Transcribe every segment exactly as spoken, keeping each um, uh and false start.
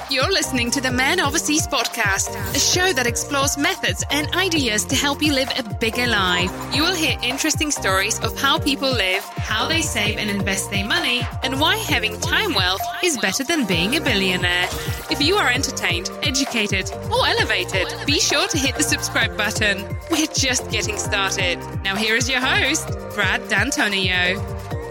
You're listening to the Man Overseas podcast, a show that explores methods and ideas to help you live a bigger life. You will hear interesting stories of how people live, how they save and invest their money, and why having time wealth is better than being a billionaire. If you are entertained, educated, or elevated, be sure to hit the subscribe button. We're just getting started. Now here is your host, Brad D'Antonio.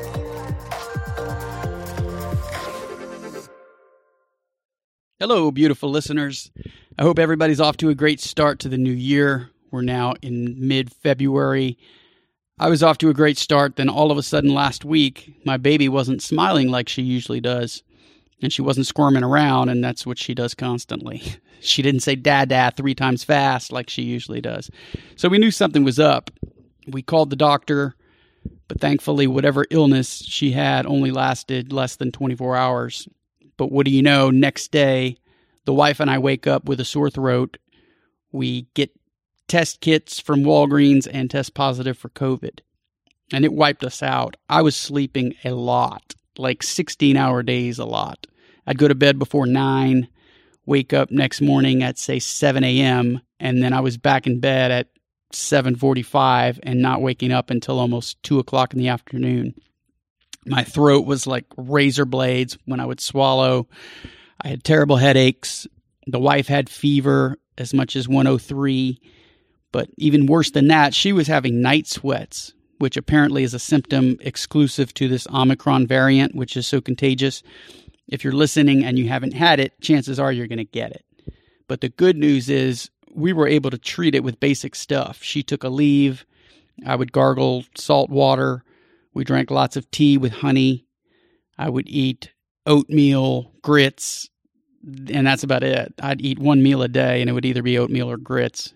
Hello, beautiful listeners. I hope everybody's off to a great start to the new year. We're now in mid-February. I was off to a great start, then all of a sudden last week, my baby wasn't smiling like she usually does, and she wasn't squirming around, and that's what she does constantly. She didn't say dad-dad three times fast like she usually does. So we knew something was up. We called the doctor, but thankfully whatever illness she had only lasted less than twenty-four hours. But what do you know, next day, the wife and I wake up with a sore throat. We get test kits from Walgreens and test positive for COVID. And it wiped us out. I was sleeping a lot, like sixteen-hour days a lot. I'd go to bed before nine, wake up next morning at, say, seven a.m., and then I was back in bed at seven forty-five and not waking up until almost two o'clock in the afternoon. My throat was like razor blades when I would swallow. I had terrible headaches. The wife had fever as much as one oh three. But even worse than that, she was having night sweats, which apparently is a symptom exclusive to this Omicron variant, which is so contagious. If you're listening and you haven't had it, chances are you're going to get it. But the good news is we were able to treat it with basic stuff. She took a leave. I would gargle salt water. We drank lots of tea with honey. I would eat oatmeal, grits, and that's about it. I'd eat one meal a day, and it would either be oatmeal or grits.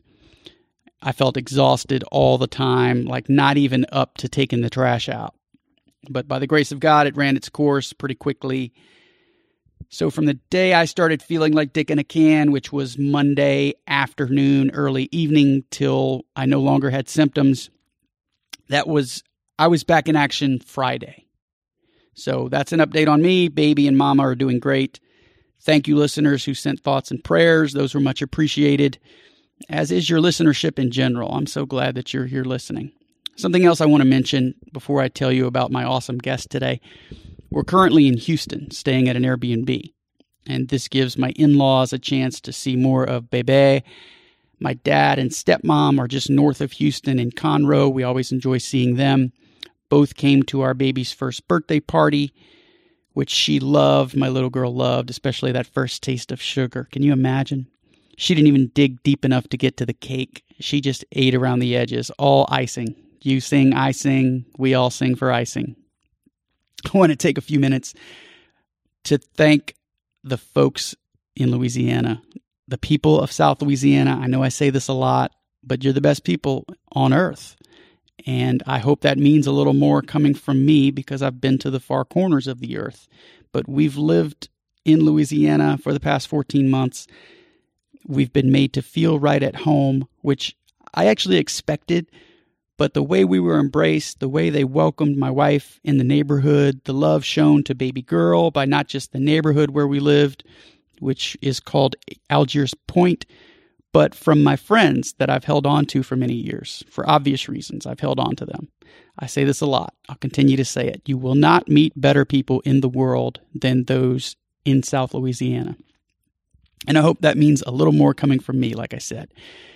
I felt exhausted all the time, like not even up to taking the trash out. But by the grace of God, it ran its course pretty quickly. So from the day I started feeling like dick in a can, which was Monday afternoon, early evening, till I no longer had symptoms, that was... I was back in action Friday. So that's an update on me. Baby and mama are doing great. Thank you, listeners who sent thoughts and prayers. Those were much appreciated, as is your listenership in general. I'm so glad that you're here listening. Something else I want to mention before I tell you about my awesome guest today. We're currently in Houston, staying at an Airbnb. And this gives my in-laws a chance to see more of Bebe. My dad and stepmom are just north of Houston in Conroe. We always enjoy seeing them. Both came to our baby's first birthday party, which she loved, my little girl loved, especially that first taste of sugar. Can you imagine? She didn't even dig deep enough to get to the cake. She just ate around the edges, all icing. You sing, I sing, we all sing for icing. I want to take a few minutes to thank the folks in Louisiana, the people of South Louisiana. I know I say this a lot, but you're the best people on earth. And I hope that means a little more coming from me because I've been to the far corners of the earth. But we've lived in Louisiana for the past fourteen months. We've been made to feel right at home, which I actually expected. But the way we were embraced, the way they welcomed my wife in the neighborhood, the love shown to baby girl by not just the neighborhood where we lived, which is called Algiers Point, but from my friends that I've held on to for many years. For obvious reasons, I've held on to them. I say this a lot. I'll continue to say it. You will not meet better people in the world than those in South Louisiana. And I hope that means a little more coming from me, like I said.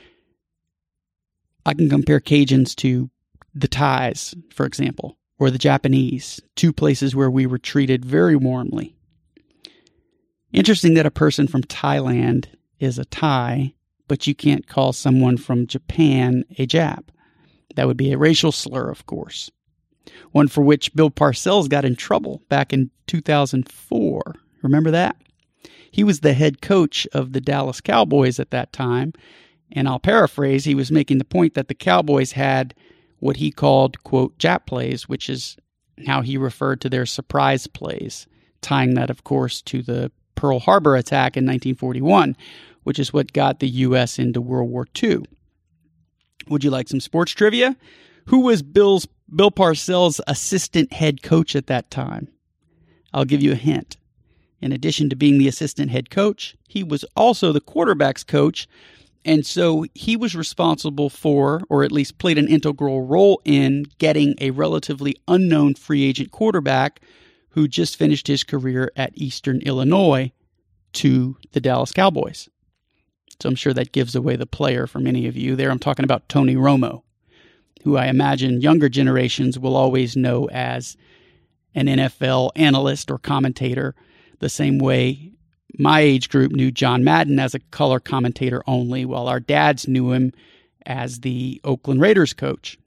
I can compare Cajuns to the Thais, for example, or the Japanese, two places where we were treated very warmly. Interesting that a person from Thailand is a Thai, but you can't call someone from Japan a Jap. That would be a racial slur, of course. One for which Bill Parcells got in trouble back in two thousand four. Remember that? He was the head coach of the Dallas Cowboys at that time, and I'll paraphrase, he was making the point that the Cowboys had what he called, quote, Jap plays, which is how he referred to their surprise plays, tying that, of course, to the Pearl Harbor attack in nineteen forty-one, which is what got the U S into World War Two. Would you like some sports trivia? Who was Bill's Bill Parcells' assistant head coach at that time? I'll give you a hint. In addition to being the assistant head coach, he was also the quarterback's coach, and so he was responsible for, or at least played an integral role in, getting a relatively unknown free agent quarterback who just finished his career at Eastern Illinois to the Dallas Cowboys. So I'm sure that gives away the player for many of you. There I'm talking about Tony Romo, who I imagine younger generations will always know as an N F L analyst or commentator, the same way my age group knew John Madden as a color commentator only, while our dads knew him as the Oakland Raiders coach.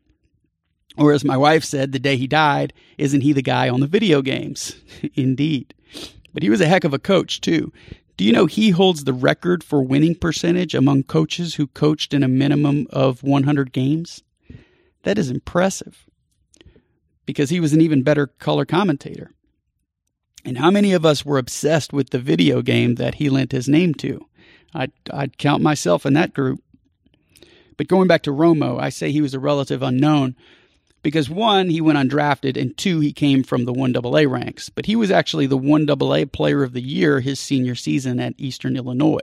Or as my wife said the day he died, isn't he the guy on the video games? Indeed. But he was a heck of a coach, too. Do you know he holds the record for winning percentage among coaches who coached in a minimum of one hundred games? That is impressive, because he was an even better color commentator. And how many of us were obsessed with the video game that he lent his name to? I'd, I'd count myself in that group. But going back to Romo, I say he was a relative unknown because, one, he went undrafted, and two, he came from the one double A ranks. But he was actually the one double A Player of the Year his senior season at Eastern Illinois.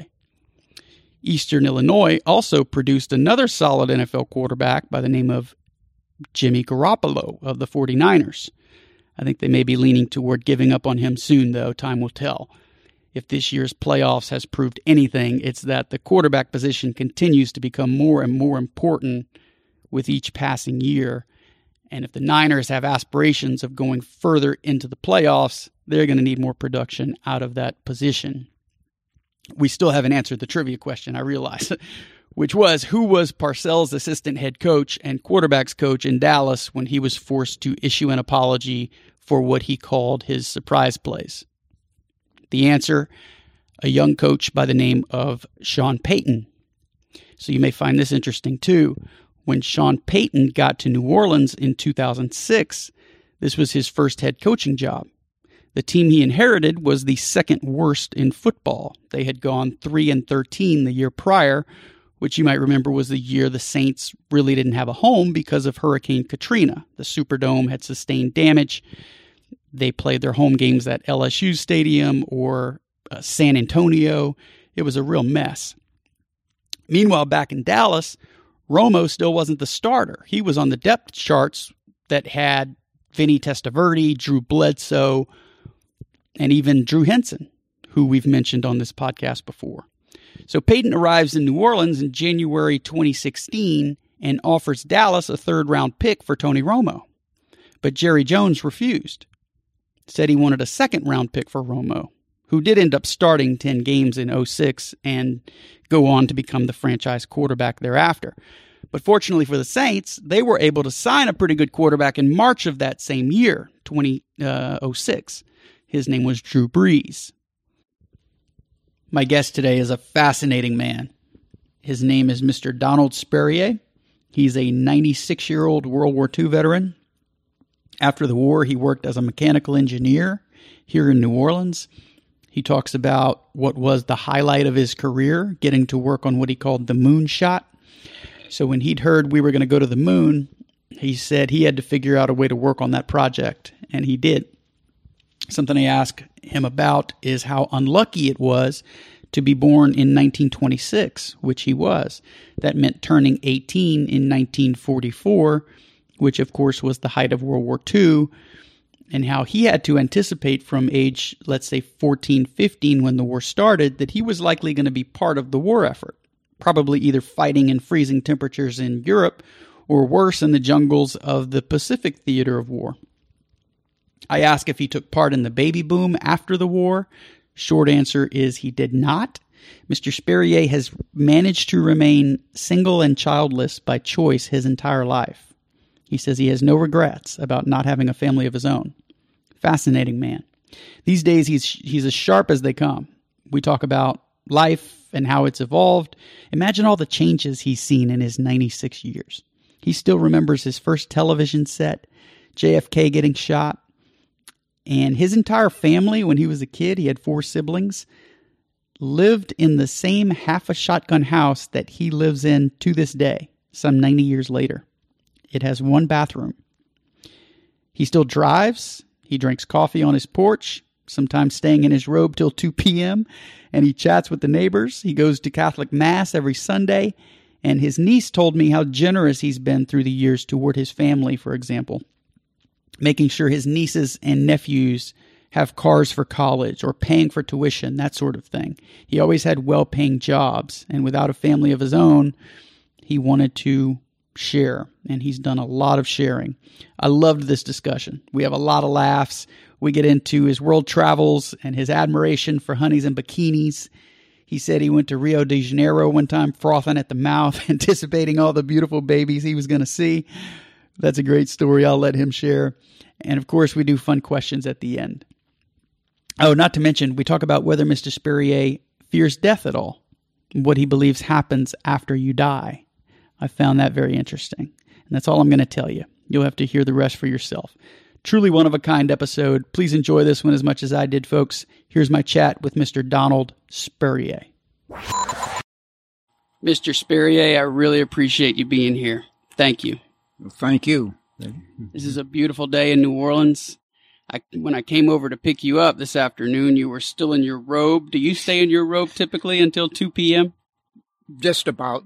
Eastern Illinois also produced another solid N F L quarterback by the name of Jimmy Garoppolo of the forty-niners. I think they may be leaning toward giving up on him soon, though. Time will tell. If this year's playoffs has proved anything, it's that the quarterback position continues to become more and more important with each passing year. And if the Niners have aspirations of going further into the playoffs, they're going to need more production out of that position. We still haven't answered the trivia question, I realize, which was, who was Parcells' assistant head coach and quarterbacks coach in Dallas when he was forced to issue an apology for what he called his surprise plays? The answer, a young coach by the name of Sean Payton. So you may find this interesting too. When Sean Payton got to New Orleans in two thousand six, this was his first head coaching job. The team he inherited was the second worst in football. They had gone three and thirteen the year prior, which you might remember was the year the Saints really didn't have a home because of Hurricane Katrina. The Superdome had sustained damage. They played their home games at L S U Stadium or uh, San Antonio. It was a real mess. Meanwhile, back in Dallas, Romo still wasn't the starter. He was on the depth charts that had Vinny Testaverde, Drew Bledsoe, and even Drew Henson, who we've mentioned on this podcast before. So Payton arrives in New Orleans in January twenty sixteen and offers Dallas a third-round pick for Tony Romo. But Jerry Jones refused. Said he wanted a second-round pick for Romo, who did end up starting ten games in oh six and go on to become the franchise quarterback thereafter. But fortunately for the Saints, they were able to sign a pretty good quarterback in March of that same year, twenty oh six. His name was Drew Brees. My guest today is a fascinating man. His name is Mister Donald Sperrier. He's a ninety-six-year-old World War Two veteran. After the war, he worked as a mechanical engineer here in New Orleans. He talks about what was the highlight of his career, getting to work on what he called the moon shot. So when he'd heard we were going to go to the moon, he said he had to figure out a way to work on that project, and he did. Something I asked him about is how unlucky it was to be born in nineteen twenty-six, which he was. That meant turning eighteen in nineteen forty-four, which of course was the height of World War Two, and how he had to anticipate from age, let's say fourteen, fifteen, when the war started, that he was likely going to be part of the war effort, probably either fighting in freezing temperatures in Europe or worse, in the jungles of the Pacific theater of war. I asked if he took part in the baby boom after the war. Short answer is he did not. Mister Sperrier has managed to remain single and childless by choice his entire life. He says he has no regrets about not having a family of his own. Fascinating man. These days, he's he's as sharp as they come. We talk about life and how it's evolved. Imagine all the changes he's seen in his ninety-six years. He still remembers his first television set, J F K getting shot, and his entire family, when he was a kid, he had four siblings, lived in the same half-a-shotgun house that he lives in to this day, some ninety years later. It has one bathroom. He still drives. He drinks coffee on his porch. sometimes staying in his robe till two p.m., and he chats with the neighbors. He goes to Catholic Mass every Sunday, and his niece told me how generous he's been through the years toward his family, for example, making sure his nieces and nephews have cars for college or paying for tuition, that sort of thing. He always had well-paying jobs, and without a family of his own, he wanted to share, and he's done a lot of sharing. I loved this discussion. We have a lot of laughs. We get into his world travels and his admiration for honeys and bikinis. He said he went to Rio de Janeiro one time, frothing at the mouth, anticipating all the beautiful babies he was going to see. That's a great story. I'll let him share. And of course, we do fun questions at the end. Oh, not to mention, we talk about whether Mister Spurrier fears death at all, what he believes happens after you die. I found that very interesting. And that's all I'm going to tell you. You'll have to hear the rest for yourself. Truly one-of-a-kind episode. Please enjoy this one as much as I did, folks. Here's my chat with Mister Donald Spurrier. Mister Spurrier, I really appreciate you being here. Thank you. Well, thank you. This is a beautiful day in New Orleans. I, when I came over to pick you up this afternoon, you were still in your robe. Do you stay in your robe typically until two p.m.? Just about.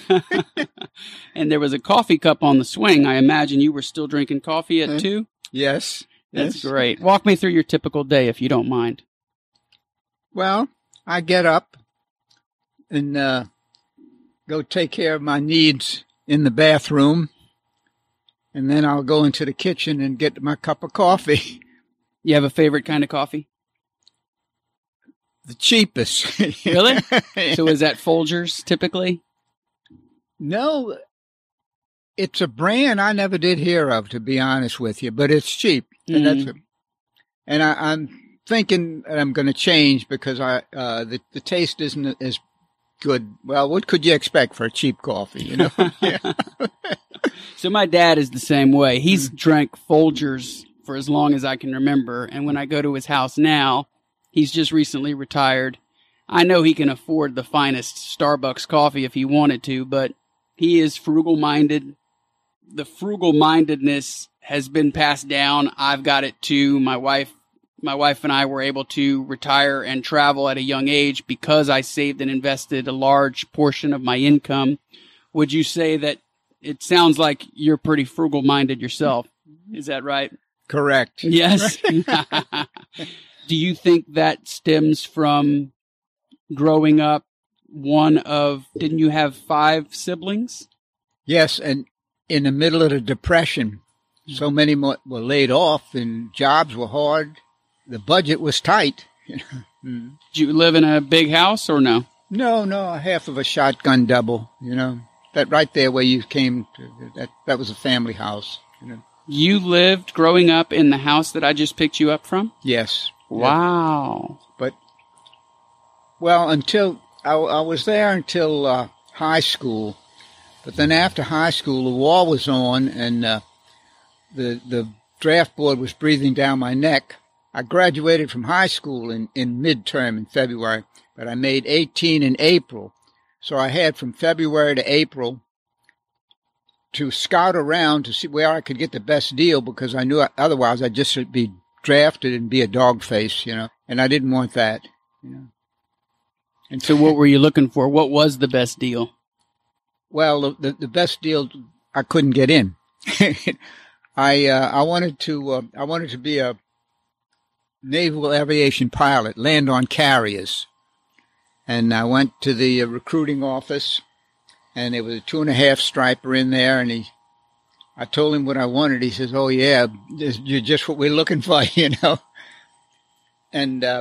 And there was a coffee cup on the swing. I imagine you were still drinking coffee at two? Yes. That's yes. great. Walk me through your typical day, if you don't mind. Well, I get up and uh, go take care of my needs in the bathroom, and then I'll go into the kitchen and get my cup of coffee. You have a favorite kind of coffee? The cheapest. Really? So is that Folgers typically? No, it's a brand I never did hear of, to be honest with you, but it's cheap. Mm. And that's a, and I, I'm thinking that I'm going to change because I uh, the, the taste isn't as good. Well, what could you expect for a cheap coffee, you know? Yeah. So my dad is the same way. He's mm. drank Folgers for as long as I can remember, and when I go to his house now, he's just recently retired. I know he can afford the finest Starbucks coffee if he wanted to, but he is frugal-minded. The frugal-mindedness has been passed down. I've got it too. My wife, my wife and I were able to retire and travel at a young age because I saved and invested a large portion of my income. Would you say that it sounds like you're pretty frugal-minded yourself? Is that right? Correct. Yes. Do you think that stems from growing up one of, didn't you have five siblings? Yes, and in the middle of the Depression, so many more were laid off and jobs were hard. The budget was tight. Did you live in a big house or no? No, no, half of a shotgun double, you know. That right there where you came to, that, that was a family house, you know. You lived growing up in the house that I just picked you up from? Yes. Wow. Yeah. But, well, until, I, I was there until uh, high school. But then after high school, the war was on, and uh, the the draft board was breathing down my neck. I graduated from high school in, in midterm in February, but I made eighteen in April. So I had from February to April to scout around to see where I could get the best deal, because I knew otherwise I'd just be drafted and be a dog face, you know, and I didn't want that, you know. And so what were you looking for? What was the best deal? Well, the, the best deal, I couldn't get in. I uh, I wanted to uh, I wanted to be a naval aviation pilot, land on carriers, and I went to the uh, recruiting office, and there was a two and a half striper in there, and he, I told him what I wanted. He says, "Oh yeah, you're just what we're looking for," you know. And uh,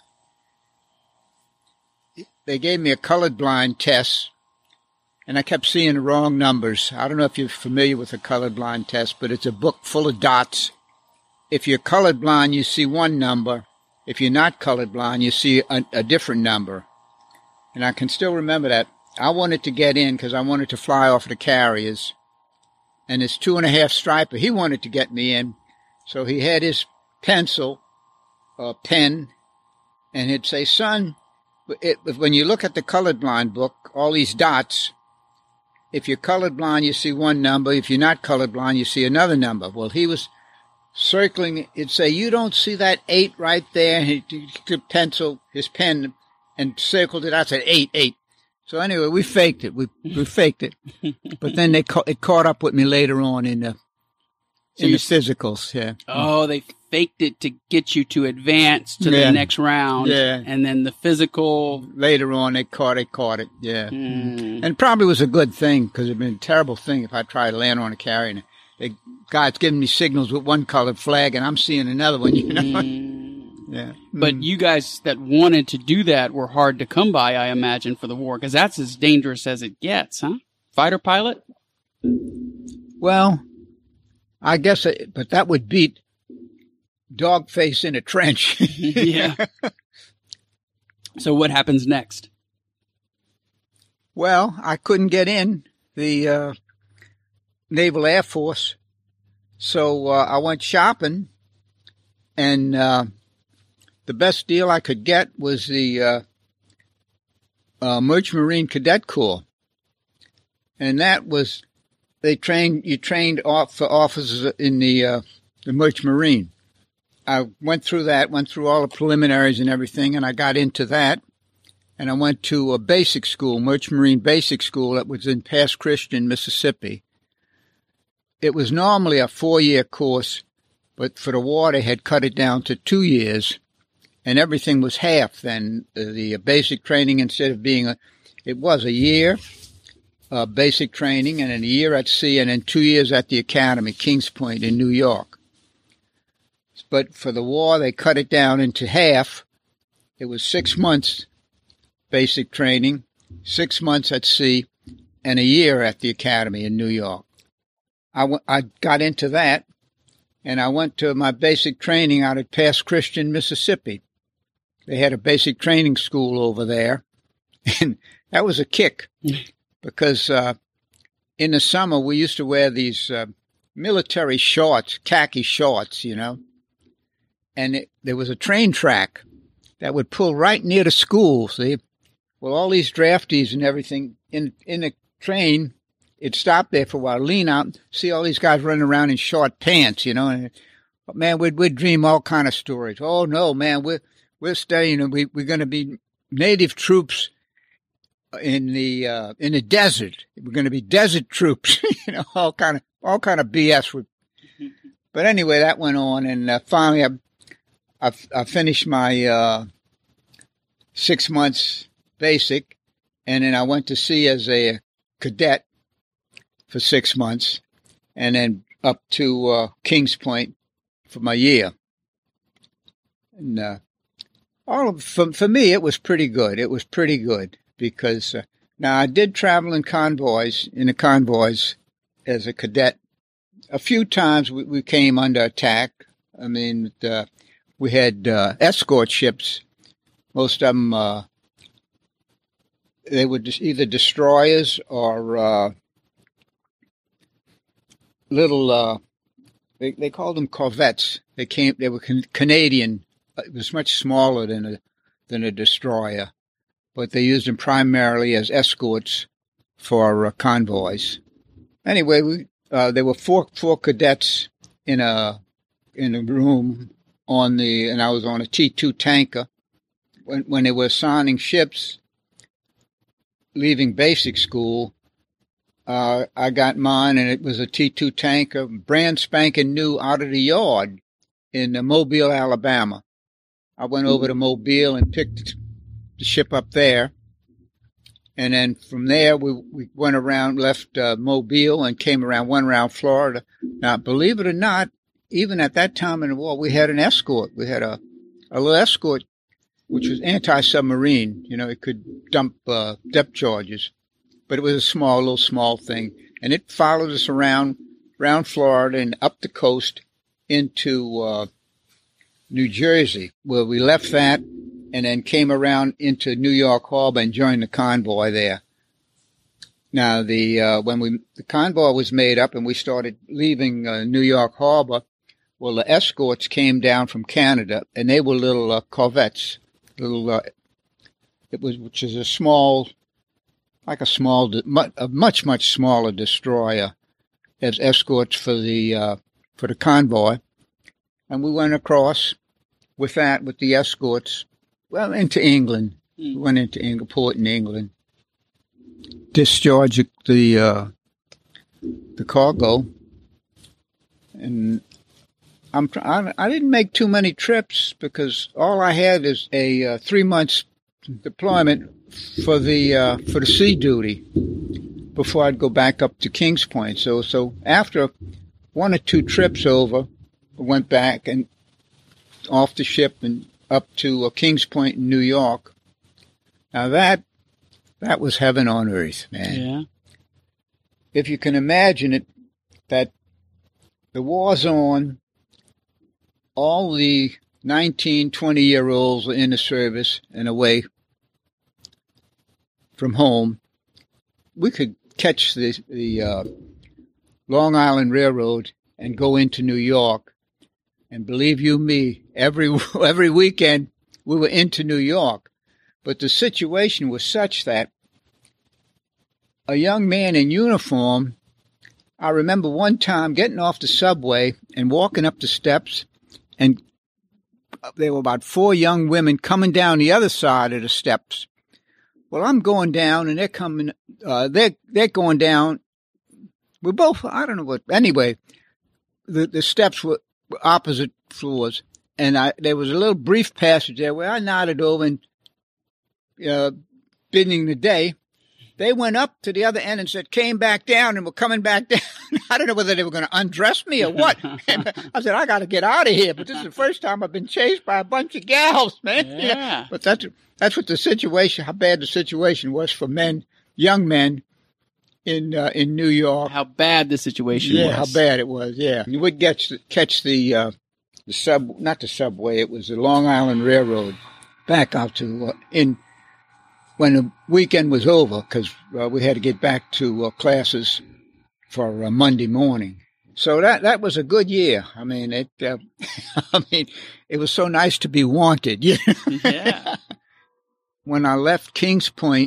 they gave me a colorblind test. And I kept seeing the wrong numbers. I don't know if you're familiar with a colorblind test, but it's a book full of dots. If you're colorblind, you see one number. If you're not colorblind, you see a, a different number. And I can still remember that. I wanted to get in because I wanted to fly off the carriers. And this two and a half striper, he wanted to get me in. So he had his pencil, uh, pen, and he'd say, "Son, it, when you look at the colorblind book, all these dots, if you're colorblind, you see one number. If you're not colorblind, you see another number." Well, he was circling. It'd say, "You don't see that eight right there?" And he took the pencil, his pen, and circled it out. Said eight, eight. So anyway, we faked it. We we faked it. But then they ca- it caught up with me later on in the So in you- the physicals. Yeah. Oh, they faked it to get you to advance to Yeah. the next round. Yeah. And then the physical. Later on, they caught it. Caught it. Yeah. Mm. And probably was a good thing because it'd been a terrible thing if I tried to land on a carrier and the guy's giving me signals with one colored flag and I'm seeing another one. You know. Mm. Yeah. But you guys that wanted to do that were hard to come by, I imagine, for the war, because that's as dangerous as it gets, huh? Fighter pilot? Well, I guess, it, but that would beat dogface in a trench. Yeah. So what happens next? Well, I couldn't get in the uh, Naval Air Force, so uh, I went shopping, and uh, the best deal I could get was the uh, uh, Merchant Marine Cadet Corps, and that was they trained you trained off for officers in the uh, the Merchant Marine. I went through that, went through all the preliminaries and everything, and I got into that. And I went to a basic school, Merchant Marine Basic School, that was in Pass Christian, Mississippi. It was normally a four-year course, but for the war they had cut it down to two years, and everything was half then. The basic training, instead of being a, it was a year uh, basic training, and then a year at sea, and then two years at the academy, Kings Point in New York. But for the war, they cut it down into half. It was six months basic training, six months at sea, and a year at the academy in New York. I, w- I got into that, and I went to my basic training out at Pass Christian, Mississippi. They had a basic training school over there, and that was a kick because uh, in the summer we used to wear these uh, military shorts, khaki shorts, you know, and it, there was a train track that would pull right near the school, see? Well, all these draftees and everything in in the train, it'd stop there for a while, lean out, see all these guys running around in short pants, you know. And man, we'd we'd dream all kind of stories. Oh no, man, we're we're studying, and we we're going to be native troops in the uh, in the desert. We're going to be desert troops, you know, all kind of all kind of B S. But anyway, that went on, and uh, finally, I, I I finished my uh, six months. Basic, and then I went to sea as a cadet for six months, and then up to uh, Kings Point for my year. And uh, all of, for, for me, it was pretty good. It was pretty good because uh, now I did travel in convoys, in the convoys as a cadet. A few times we, we came under attack. I mean, uh, we had uh, escort ships, most of them. Uh, They were just either destroyers or uh, little. Uh, they they called them corvettes. They came. They were can, Canadian. It was much smaller than a than a destroyer, but they used them primarily as escorts for uh, convoys. Anyway, we uh, there were four four cadets in a in a room on the, and I was on a T two tanker when when they were assigning ships. Leaving basic school, uh, I got mine, and it was a T two tanker, brand spanking new out of the yard in uh, Mobile, Alabama. I went over to Mobile and picked the ship up there. And then from there, we, we went around, left uh, Mobile and came around, went around Florida. Now, believe it or not, even at that time in the war, we had an escort. We had a, a little escort which was anti-submarine. You know, it could dump uh, depth charges. But it was a small, little small thing. And it followed us around, around Florida and up the coast into uh, New Jersey, where we left that and then came around into New York Harbor and joined the convoy there. Now, the uh, when we the convoy was made up and we started leaving uh, New York Harbor, well, the escorts came down from Canada, and they were little uh, corvettes. Little, uh, it was, which is a small, like a small, a much much smaller destroyer, as escorts for the uh, for the convoy, and we went across with that, with the escorts, well, into England. Mm. We went into England, port in England, discharged the uh, the cargo, and I'm I, I didn't make too many trips because all I had is a uh, three months deployment for the uh, for the sea duty before I'd go back up to Kings Point. So so after one or two trips over, I went back and off the ship and up to uh, Kings Point in New York. Now that that was heaven on earth, man. Yeah. If you can imagine it, that the war's on, all the nineteen, twenty-year-olds are in the service and away from home. We could catch the, the uh, Long Island Railroad and go into New York. And believe you me, every every weekend we were into New York. But the situation was such that a young man in uniform, I remember one time getting off the subway and walking up the steps, and there were about four young women coming down the other side of the steps. Well, I'm going down, and they're coming. Uh, they're they're going down. We're both. I don't know what. Anyway, the the steps were opposite floors, and I there was a little brief passage there where I nodded over and uh, bidding the day. They went up to the other end and said, came back down and were coming back down. I don't know whether they were going to undress me or what. I said, I got to get out of here. But this is the first time I've been chased by a bunch of gals, man. Yeah. You know? But that's, that's what the situation, how bad the situation was for men, young men in uh, in New York. How bad the situation yeah, was. how bad it was, yeah. You would get, catch the, uh, the sub, not the subway, it was the Long Island Railroad back out to, uh, in, when the weekend was over, because uh, we had to get back to uh, classes for uh, Monday morning. So that that was a good year. I mean, it. Uh, I mean, it was so nice to be wanted. You know? Yeah. When I left Kings Point,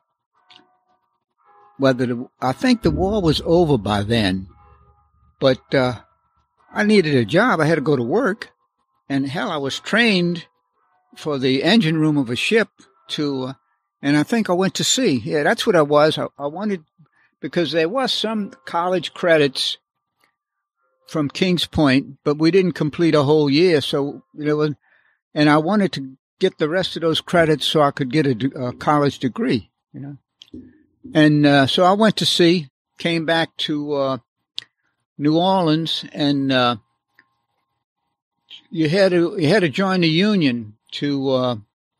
whether the, I think the war was over by then, but uh, I needed a job. I had to go to work, and hell, I was trained for the engine room of a ship to. Uh, And I think I went to sea. Yeah, that's what I was. I, I wanted, because there was some college credits from Kings Point, but we didn't complete a whole year. So, you know, and I wanted to get the rest of those credits so I could get a, a college degree, you know. And uh, so I went to sea, came back to uh, New Orleans, and uh, you had to you had to join the union to. Uh,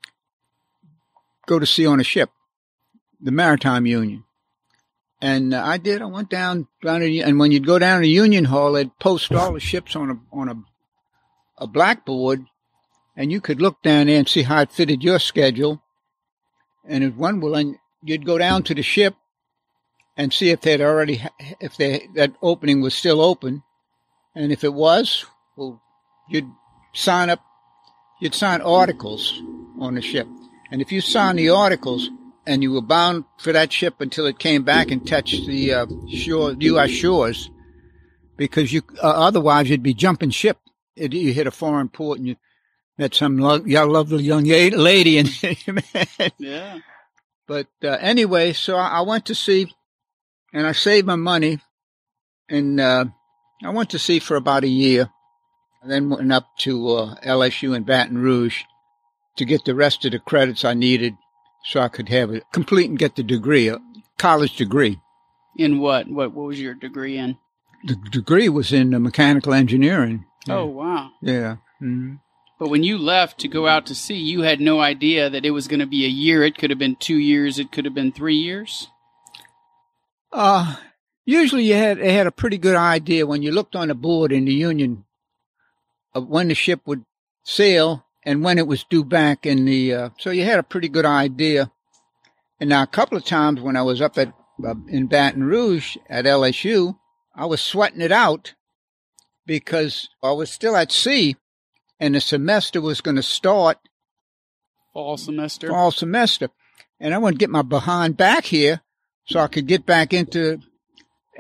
go to sea on a ship, the Maritime Union. And uh, I did. I went down, down to, and when you'd go down to Union Hall, they'd post all the ships on a on a, a blackboard, and you could look down there and see how it fitted your schedule. And if one will, and you'd go down to the ship and see if they'd already, if they, that opening was still open. And if it was, well, you'd sign up, you'd sign articles on the ship. And if you signed the articles and you were bound for that ship until it came back and touched the uh, shore, U S shores, because you uh, otherwise you'd be jumping ship. It, you hit a foreign port and you met some lo- lovely young lady. And yeah. But uh, anyway, so I, I went to sea, and I saved my money, and uh, I went to sea for about a year, and then went up to uh, L S U in Baton Rouge to get the rest of the credits I needed so I could have it complete and get the degree, a college degree. In what? What What was your degree in? The degree was in uh, mechanical engineering. Oh, wow. Yeah. Mm-hmm. But when you left to go out to sea, you had no idea that it was going to be a year. It could have been two years. It could have been three years. Uh, usually you had, they had a pretty good idea when you looked on the board in the Union of when the ship would sail and when it was due back in the, uh, so you had a pretty good idea. And now a couple of times when I was up at, uh, in Baton Rouge at L S U, I was sweating it out because I was still at sea and the semester was going to start. Fall semester. Fall semester. And I wanted to get my behind back here so I could get back into, and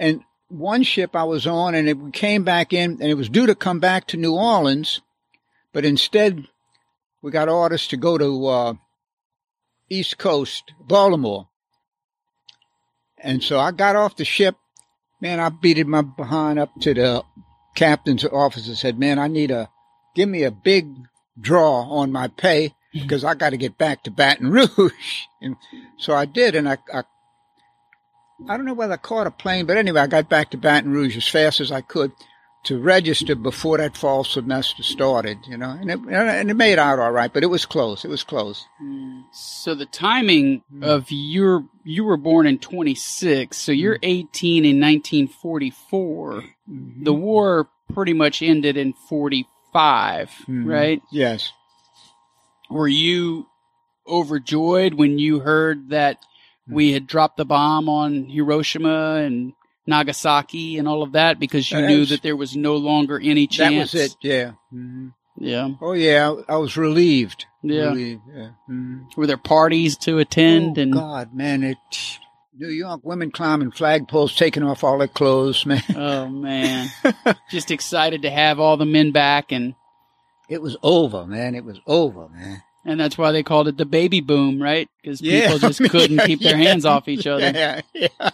one ship I was on, and it came back in, and it was due to come back to New Orleans, but instead we got orders to go to uh, East Coast, Baltimore. And so I got off the ship. Man, I beated my behind up to the captain's office and said, man, I need a, give me a big draw on my pay because I got to get back to Baton Rouge. And so I did, and I, I I don't know whether I caught a plane, but anyway, I got back to Baton Rouge as fast as I could to register before that fall semester started, you know, and it, and it made out all right, but it was close. It was close. So the timing of your, you were born in twenty-six, so you're eighteen in nineteen forty-four. Mm-hmm. The war pretty much ended in forty-five, mm-hmm. right? Yes. Were you overjoyed when you heard that we had dropped the bomb on Hiroshima and Nagasaki and all of that, because you that knew was, that there was no longer any chance? That was it, yeah. Mm-hmm. Yeah. Oh, yeah, I, I was relieved. Yeah. Relieved, yeah. Mm-hmm. Were there parties to attend? Oh, and God, man, it, New York women climbing flagpoles, taking off all their clothes, man. Oh, man. Just excited to have all the men back. And it was over, man. It was over, man. And that's why they called it the baby boom, right? Because yeah, people just I mean, couldn't keep yeah, their hands off each other. Yeah, yeah.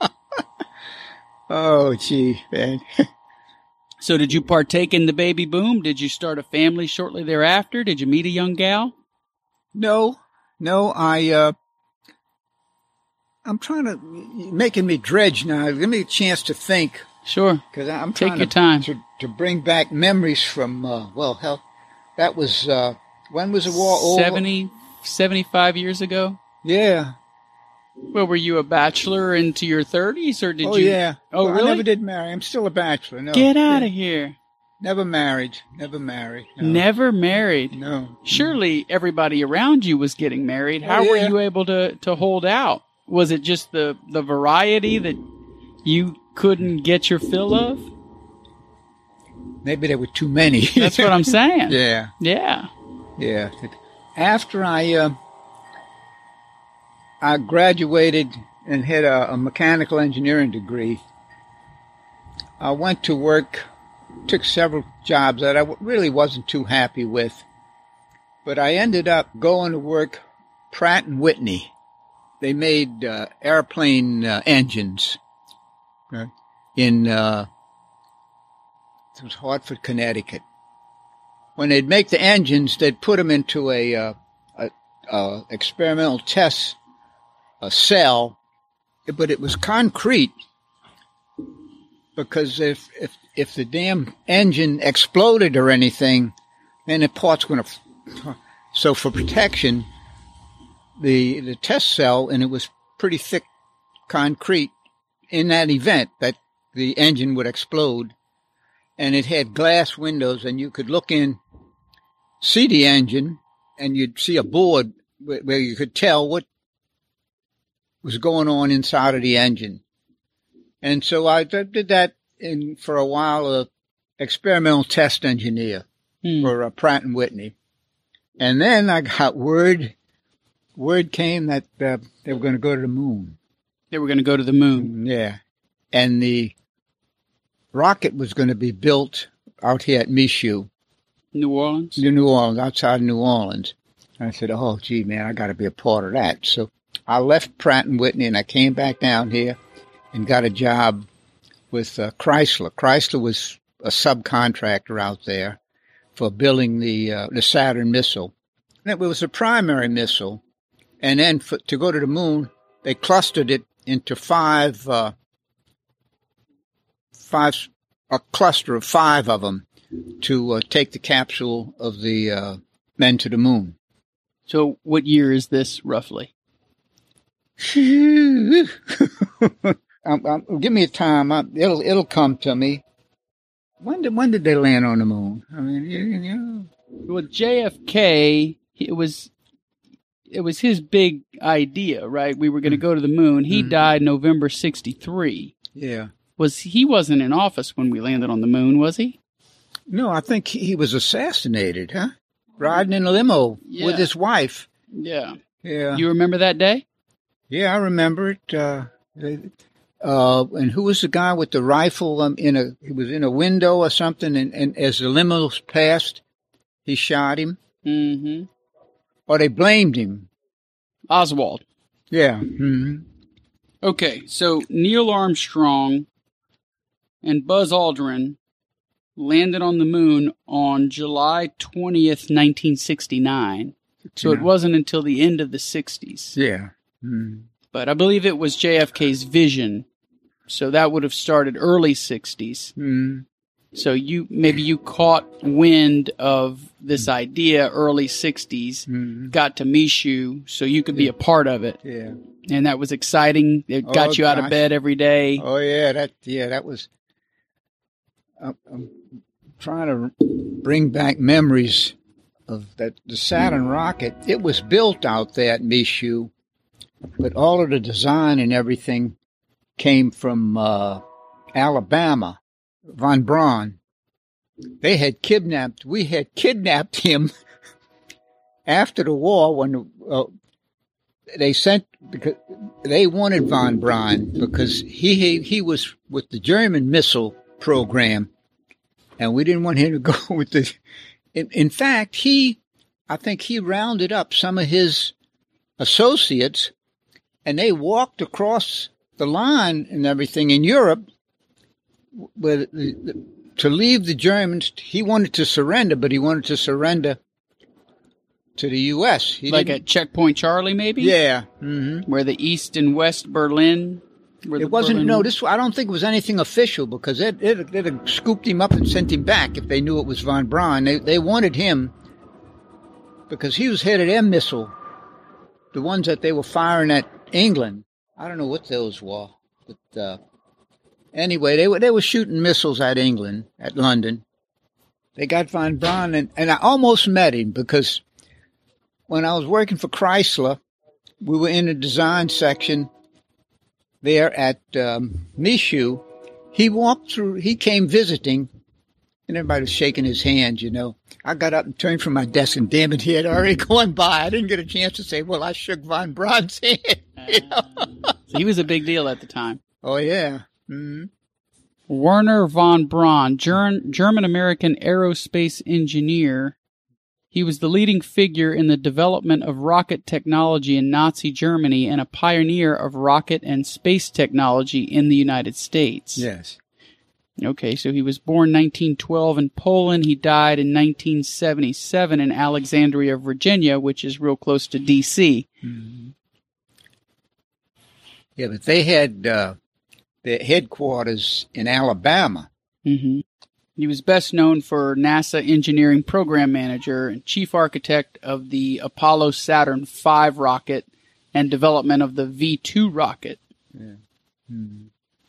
Oh, gee, man. So did you partake in the baby boom? Did you start a family shortly thereafter? Did you meet a young gal? No, no, I, uh, I'm trying to, making me dredge now. Give me a chance to think. Sure. Because I'm Take trying your to, time. To, to bring back memories from, uh, well, hell, that was, uh, when was the war over? seventy, seventy-five years ago? Yeah. Well, were you a bachelor into your thirties, or did oh, you? Oh, yeah. Oh, well, really? I never did marry. I'm still a bachelor. No. Get out yeah. of here. Never married. Never married. No. Never married? No. Surely everybody around you was getting married. How oh, yeah. were you able to, to hold out? Was it just the, the variety that you couldn't get your fill of? Maybe there were too many. That's what I'm saying. Yeah. Yeah. Yeah. After I uh, I graduated and had a, a mechanical engineering degree, I went to work, took several jobs that I w- really wasn't too happy with. But I ended up going to work Pratt and Whitney. They made uh, airplane uh, engines right, in uh, it was Hartford, Connecticut. When they'd make the engines, they'd put them into a, uh, a, a experimental test a cell, but it was concrete because if if if the damn engine exploded or anything, then the part's going to. So for protection, the the test cell, and it was pretty thick concrete. In that event, that the engine would explode, and it had glass windows, and you could look in. See the engine, and you'd see a board where you could tell what was going on inside of the engine. And so I did that in, for a while, a experimental test engineer hmm. for uh, Pratt and Whitney. And then I got word, word came that uh, they were going to go to the moon. They were going to go to the moon. Yeah. And the rocket was going to be built out here at Michoud. New Orleans? New Orleans, outside of New Orleans. And I said, oh, gee, man, I got to be a part of that. So I left Pratt and Whitney, and I came back down here and got a job with uh, Chrysler. Chrysler was a subcontractor out there for building the uh, the Saturn missile. And it was a primary missile. And then for, to go to the moon, they clustered it into five, uh, five, a cluster of five of them. To uh, take the capsule of the uh, men to the moon. So what year is this, roughly? um, um, give me a time. I, it'll it'll come to me. When did when did they land on the moon? I mean, you, you know. Well, J F K, it was it was his big idea, right? We were going to go to the moon. He mm-hmm. died November sixty-three. Yeah. Was he wasn't in office when we landed on the moon, was he? No, I think he was assassinated, huh? Riding in a limo yeah. with his wife. Yeah. Yeah. You remember that day? Yeah, I remember it. Uh, Uh, and who was the guy with the rifle? Um, in a he was in a window or something, and, and as the limos passed, he shot him. Mm-hmm. Or they blamed him. Oswald. Yeah. Mm-hmm. Okay, so Neil Armstrong and Buzz Aldrin landed on the moon on July twentieth, nineteen sixty-nine. So it wasn't until the end of the sixties. Yeah. Mm-hmm. But I believe it was J F K's vision. So that would have started early sixties. Mm-hmm. So you maybe you caught wind of this idea early sixties, mm-hmm. got to Michoud, so you could be a part of it. Yeah. And that was exciting. It got Oh, you out gosh. of bed every day. Oh yeah, that yeah, that was. I'm, I'm trying to bring back memories of that. The Saturn rocket. It was built out there at Michoud, but all of the design and everything came from uh, Alabama. Von Braun. They had kidnapped. We had kidnapped him after the war when uh, they sent because they wanted von Braun because he, he he was with the German missile program, and we didn't want him to go with the. In, in fact, he, I think he rounded up some of his associates, and they walked across the line and everything in Europe, with the, the, to leave the Germans. He wanted to surrender, but he wanted to surrender to the U S He Like didn't- at Checkpoint Charlie, maybe? yeah. Mm-hmm. Where the East and West Berlin were the It wasn't, Berlin- no, this, I don't think it was anything official because it, it, they'd have scooped him up and sent him back if they knew it was von Braun. They, they wanted him because he was head of their missile, the ones that they were firing at England. I don't know what those were, but, uh, anyway, they were, they were shooting missiles at England, at London. They got von Braun, and, and I almost met him because when I was working for Chrysler, we were in the design section there at um, Michoud. He walked through, he came visiting, and everybody was shaking his hand, you know. I got up and turned from my desk, and damn it, he had already gone by. I didn't get a chance to say, well, I shook von Braun's hand. You know? So he was a big deal at the time. Oh, yeah. Mm-hmm. Werner von Braun, Ger- German-American aerospace engineer. He was the leading figure in the development of rocket technology in Nazi Germany and a pioneer of rocket and space technology in the United States. Yes. Okay, so he was born nineteen twelve in Poland. He died in nineteen seventy-seven in Alexandria, Virginia, which is real close to D C Mm-hmm. Yeah, but they had uh, their headquarters in Alabama. Mm-hmm. He was best known for NASA engineering program manager and chief architect of the Apollo Saturn five rocket and development of the V two rocket. Yeah. Mm-hmm.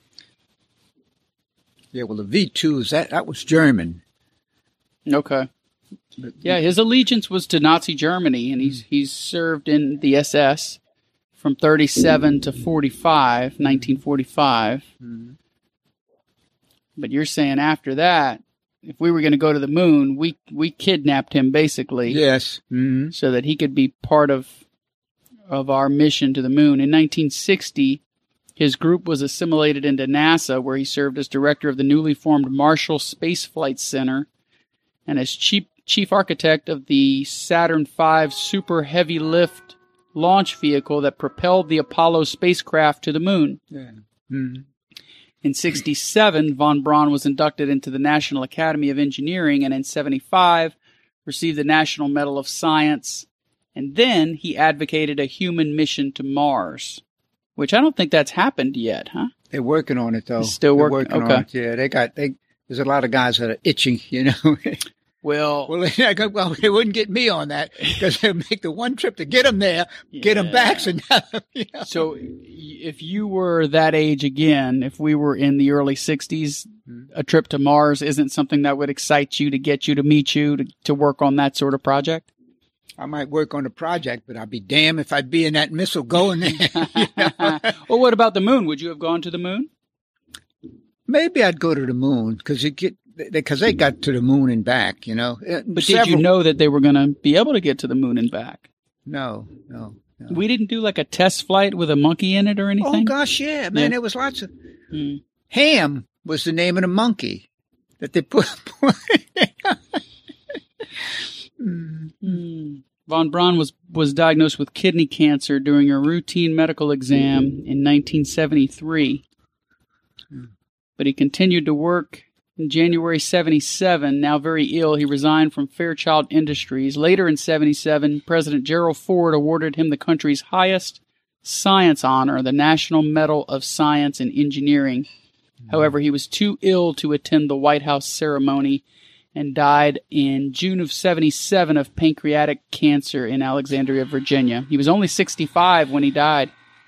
Yeah, well, the V twos, that, that was German. Okay. But, Yeah, his allegiance was to Nazi Germany, and he's he's served in the S S from thirty-seven to forty-five, nineteen forty-five. Mm-hmm. But you're saying after that, if we were going to go to the moon, we we kidnapped him basically, Yes. Mm-hmm. so that he could be part of of our mission to the moon. In nineteen sixty, his group was assimilated into NASA, where he served as director of the newly formed Marshall Space Flight Center and as chief chief architect of the Saturn five super heavy lift launch vehicle that propelled the Apollo spacecraft to the moon. Yeah. Mm-hmm. In sixty-seven, von Braun was inducted into the National Academy of Engineering, and in seventy-five, received the National Medal of Science. And then he advocated a human mission to Mars, which I don't think that's happened yet, huh? They're working on it, though. It's still They're work- working okay. on it. Yeah, they got, they, there's a lot of guys that are itching, you know. Well, Well, they, well, they wouldn't get me on that because they'd make the one trip to get them there, get them Yeah. back. So, now, you know. so y- if you were that age again, if we were in the early sixties, a trip to Mars isn't something that would excite you to get you to meet you to, to work on that sort of project? I might work on the project, but I'd be damned if I'd be in that missile going there. You know? Well, what about the moon? Would you have gone to the moon? Maybe I'd go to the moon because you get because they got to the moon and back. You know, But did you know that they were going to be able to get to the moon and back? No, no. We didn't do like a test flight with a monkey in it or anything? Oh, gosh, yeah, man. Yeah. There was lots of... Mm. Ham was the name of the monkey that they put... mm. Mm. Von Braun was, was diagnosed with kidney cancer during a routine medical exam in nineteen seventy-three. Mm. But he continued to work. In January seventy-seven, now very ill, he resigned from Fairchild Industries. Later in seventy-seven, President Gerald Ford awarded him the country's highest science honor, the National Medal of Science and Engineering. Mm. However, he was too ill to attend the White House ceremony and died in June of seventy-seven of pancreatic cancer in Alexandria, Virginia. He was only sixty-five when he died.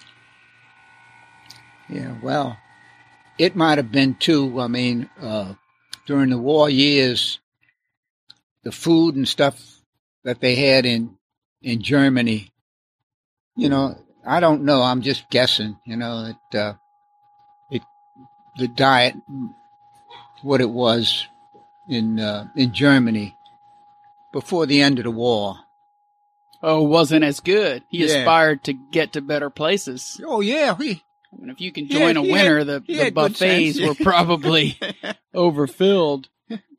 Yeah, well, it might have been, too, I mean, uh, during the war years, the food and stuff that they had in, in Germany, you know, I don't know, I'm just guessing, you know, it, uh, it, the diet, what it was in, uh, in Germany before the end of the war. Oh, wasn't as good. He Yeah. aspired to get to better places. Oh, yeah, we... I mean, if you can He join had- a he winner, had- the, he the had good buffets sense. were probably overfilled.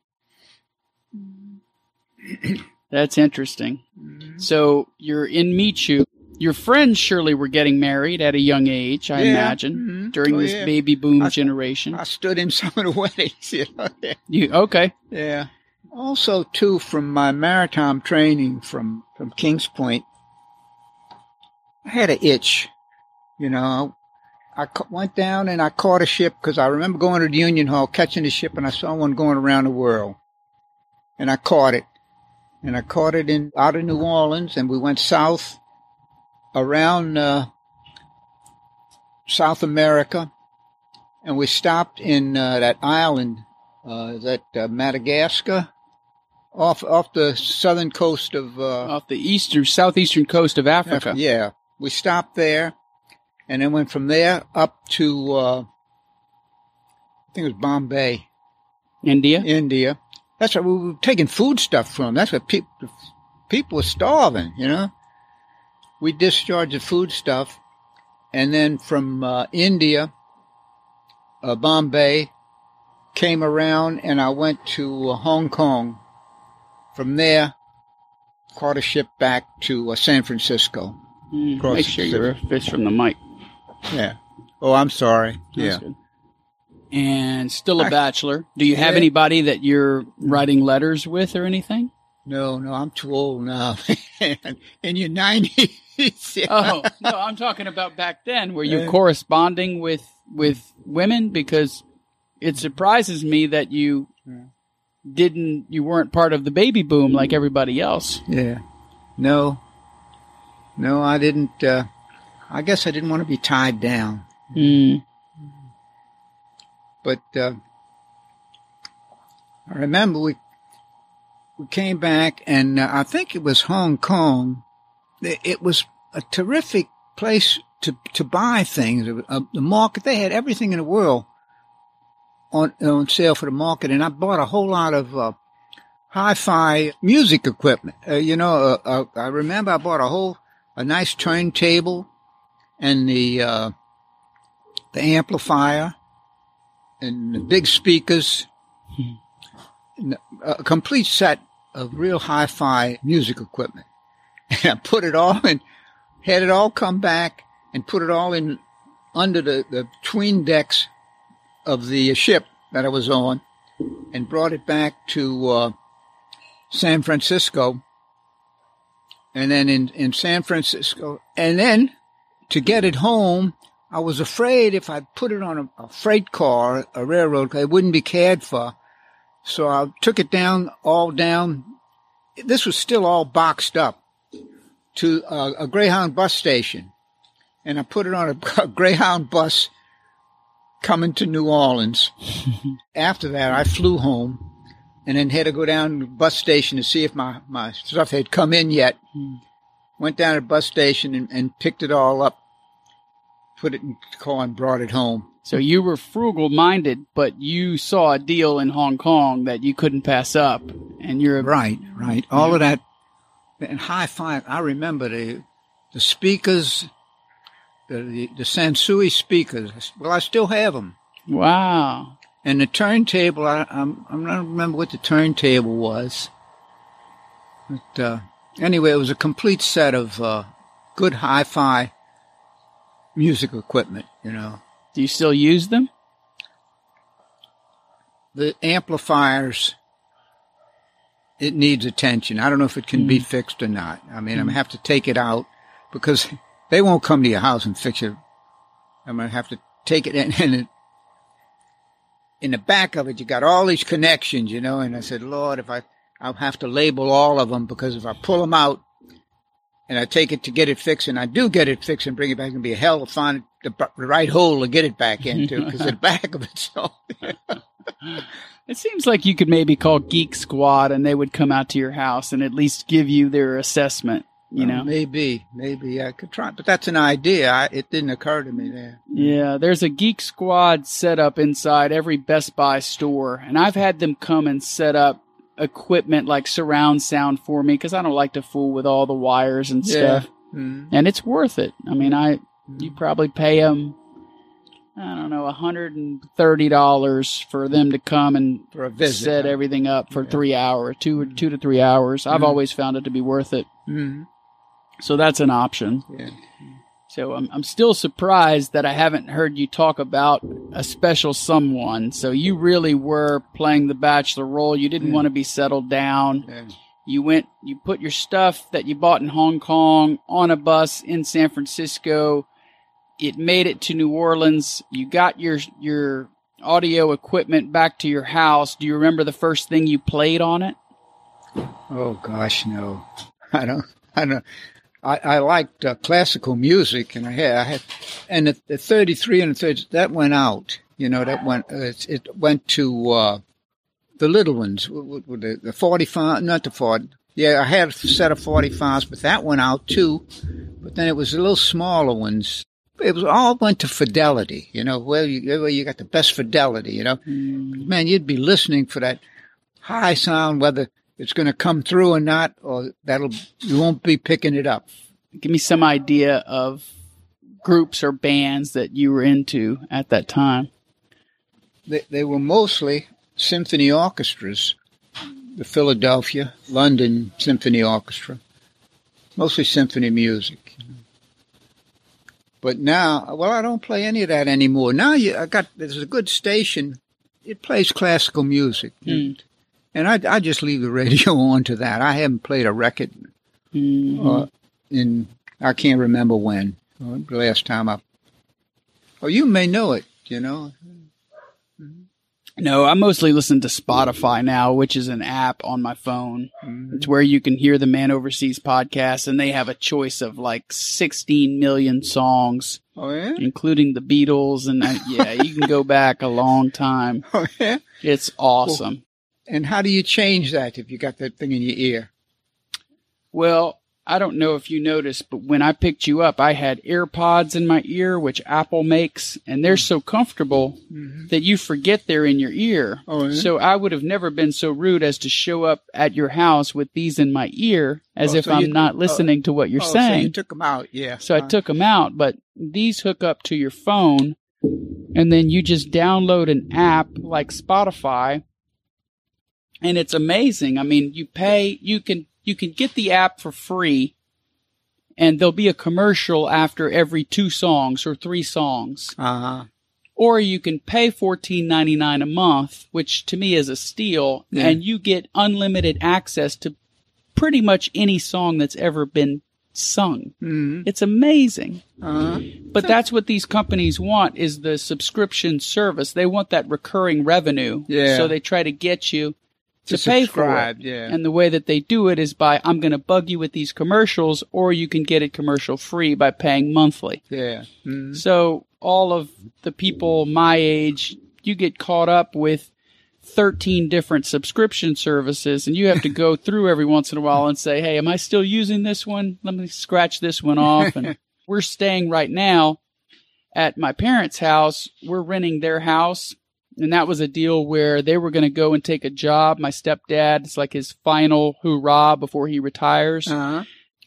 That's interesting. So you're in Michoud. Your friends surely were getting married at a young age, I Yeah. imagine, Mhm. during Oh, this yeah. baby boom I- generation. I stood in some of the weddings, you know. You okay? Yeah. Also, too, from my maritime training from, from Kings Point, I had an itch, you know. I ca- went down and I caught a ship because I remember going to the Union Hall, catching a ship, and I saw one going around the world. And I caught it. And I caught it in out of New Orleans, and we went south around uh, South America, and we stopped in uh, that island, uh, is that uh, Madagascar? Off off the southern coast of uh, Off the eastern, southeastern coast of Africa. yeah, we stopped there, and then went from there up to uh, I think it was Bombay, India. India. That's where we were taking food stuff from. That's where people people were starving. You know, we discharged the food stuff, and then from uh, India, uh, Bombay, came around, and I went to uh, Hong Kong. From there, caught a ship back to uh, San Francisco. Mm, Cross make the sure you're a fish from the mic. Yeah. Oh, I'm sorry. That's yeah. good. And still a I- bachelor. Do you have Yeah. anybody that you're writing letters with or anything? No, no, I'm too old now. In your nineties. Yeah. Oh, no, I'm talking about back then. Were you Yeah. corresponding with with women? Because it surprises me that you Yeah. didn't, you weren't part of the baby boom like everybody else. Yeah. No. No, I didn't. Uh, I guess I didn't want to be tied down. Mm. But uh, I remember we we came back, and uh, I think it was Hong Kong. It, it was a terrific place to to buy things. Uh, the market, they had everything in the world on on sale for the market, and I bought a whole lot of uh, hi-fi music equipment. Uh, you know, uh, uh, I remember I bought a whole a nice turntable and the uh, the amplifier and the big speakers, and a complete set of real hi-fi music equipment. And I put it all in, had it all come back and put it all in under the, the tween decks of the ship that I was on, and brought it back to uh, San Francisco. And then in, in San Francisco, and then to get it home, I was afraid if I put it on a, a freight car, a railroad car, it wouldn't be cared for. So I took it down, all down. This was still all boxed up to a, a Greyhound bus station. And I put it on a, a Greyhound bus coming to New Orleans. After that, I flew home and then had to go down to the bus station to see if my, my stuff had come in yet. Mm. Went down to the bus station and, and picked it all up, put it in the car, and brought it home. So you were frugal-minded, but you saw a deal in Hong Kong that you couldn't pass up, and you're Right, right. All of that. And hi-fi, I remember the the speakers, the, the, the Sansui speakers. Well, I still have them. Wow. And the turntable, I, I'm, I don't remember what the turntable was. But uh, anyway, it was a complete set of uh, good hi-fi music equipment, you know. Do you still use them? The amplifiers, it needs attention. I don't know if it can mm. be fixed or not. I mean, mm. I'm going to have to take it out because they won't come to your house and fix it. I'm going to have to take it in, and it, in the back of it, you got all these connections, you know, and I said, Lord, if I, I'll have to label all of them because if I pull them out and I take it to get it fixed and I do get it fixed and bring it back, it's going to be a hell to find the, the right hole to get it back into because the back of it's so... It seems like you could maybe call Geek Squad and they would come out to your house and at least give you their assessment, you well, know? Maybe, maybe I could try, but that's an idea. I, it didn't occur to me there. Yeah, there's a Geek Squad set up inside every Best Buy store, and I've had them come and set up equipment like surround sound for me because I don't like to fool with all the wires and stuff. Yeah. Mm-hmm. And it's worth it. I mean, I you probably pay them, I don't know, one hundred thirty dollars for them to come and for a visit, set huh? everything up for yeah. three three hours, two, mm-hmm. two to three hours. I've mm-hmm. always found it to be worth it. Mm-hmm. So that's an option. Yeah. So I'm I'm still surprised that I haven't heard you talk about a special someone. So you really were playing the bachelor role. You didn't yeah. want to be settled down. Yeah. You went, you put your stuff that you bought in Hong Kong on a bus in San Francisco. It made it to New Orleans. You got your your audio equipment back to your house. Do you remember the first thing you played on it? Oh gosh, no. I don't. I don't. I, I liked uh, classical music, and I had, I had, and the, the thirty-three and the thirty that went out. You know, that went. Uh, it, it went to uh, the little ones, with the, the forty-five, not the forty. Yeah, I had a set of forty-fives, but that went out too. But then it was the little smaller ones. It was all went to fidelity, you know, where you, where you got the best fidelity, you know. Mm. Man, you'd be listening for that high sound, whether it's going to come through or not, or that'll you won't be picking it up. Give me some idea of groups or bands that you were into at that time. They, they were mostly symphony orchestras, the Philadelphia, London Symphony Orchestra, mostly symphony music. But now, well, I don't play any of that anymore. Now you, I got there's a good station. It plays classical music, mm. and I, I just leave the radio on to that. I haven't played a record mm-hmm. uh, in I can't remember when. Uh, the last time I. Oh, you may know it. You know. No, I mostly listen to Spotify now, which is an app on my phone. Mm-hmm. It's where you can hear the Man Overseas podcast, and they have a choice of like sixteen million songs, oh, yeah? including the Beatles. And I, yeah, you can go back a long time. Oh, yeah? It's awesome. Well, and how do you change that if you got that thing in your ear? Well, I don't know if you noticed, but when I picked you up, I had AirPods in my ear, which Apple makes, and they're so comfortable mm-hmm. that you forget they're in your ear. Oh, yeah? So I would have never been so rude as to show up at your house with these in my ear as oh, if so I'm you, not listening oh, to what you're oh, saying. So you took them out, yeah. So uh, I took them out, but these hook up to your phone, and then you just download an app like Spotify, and it's amazing. I mean, you pay, you can You can get the app for free, and there'll be a commercial after every two songs or three songs. Uh-huh. Or you can pay fourteen ninety-nine a month, which to me is a steal, yeah. and you get unlimited access to pretty much any song that's ever been sung. Mm-hmm. It's amazing. Uh-huh. But that's what these companies want, is the subscription service. They want that recurring revenue. Yeah. So they try to get you to, to pay for it. Yeah. And the way that they do it is by, I'm going to bug you with these commercials, or you can get it commercial free by paying monthly. Yeah. Mm-hmm. So all of the people my age, you get caught up with thirteen different subscription services, and you have to go through every once in a while and say, hey, am I still using this one? Let me scratch this one off. And we're staying right now at my parents' house. We're renting their house. And that was a deal where they were going to go and take a job. My stepdad, it's like his final hoorah before he retires. Uh-huh.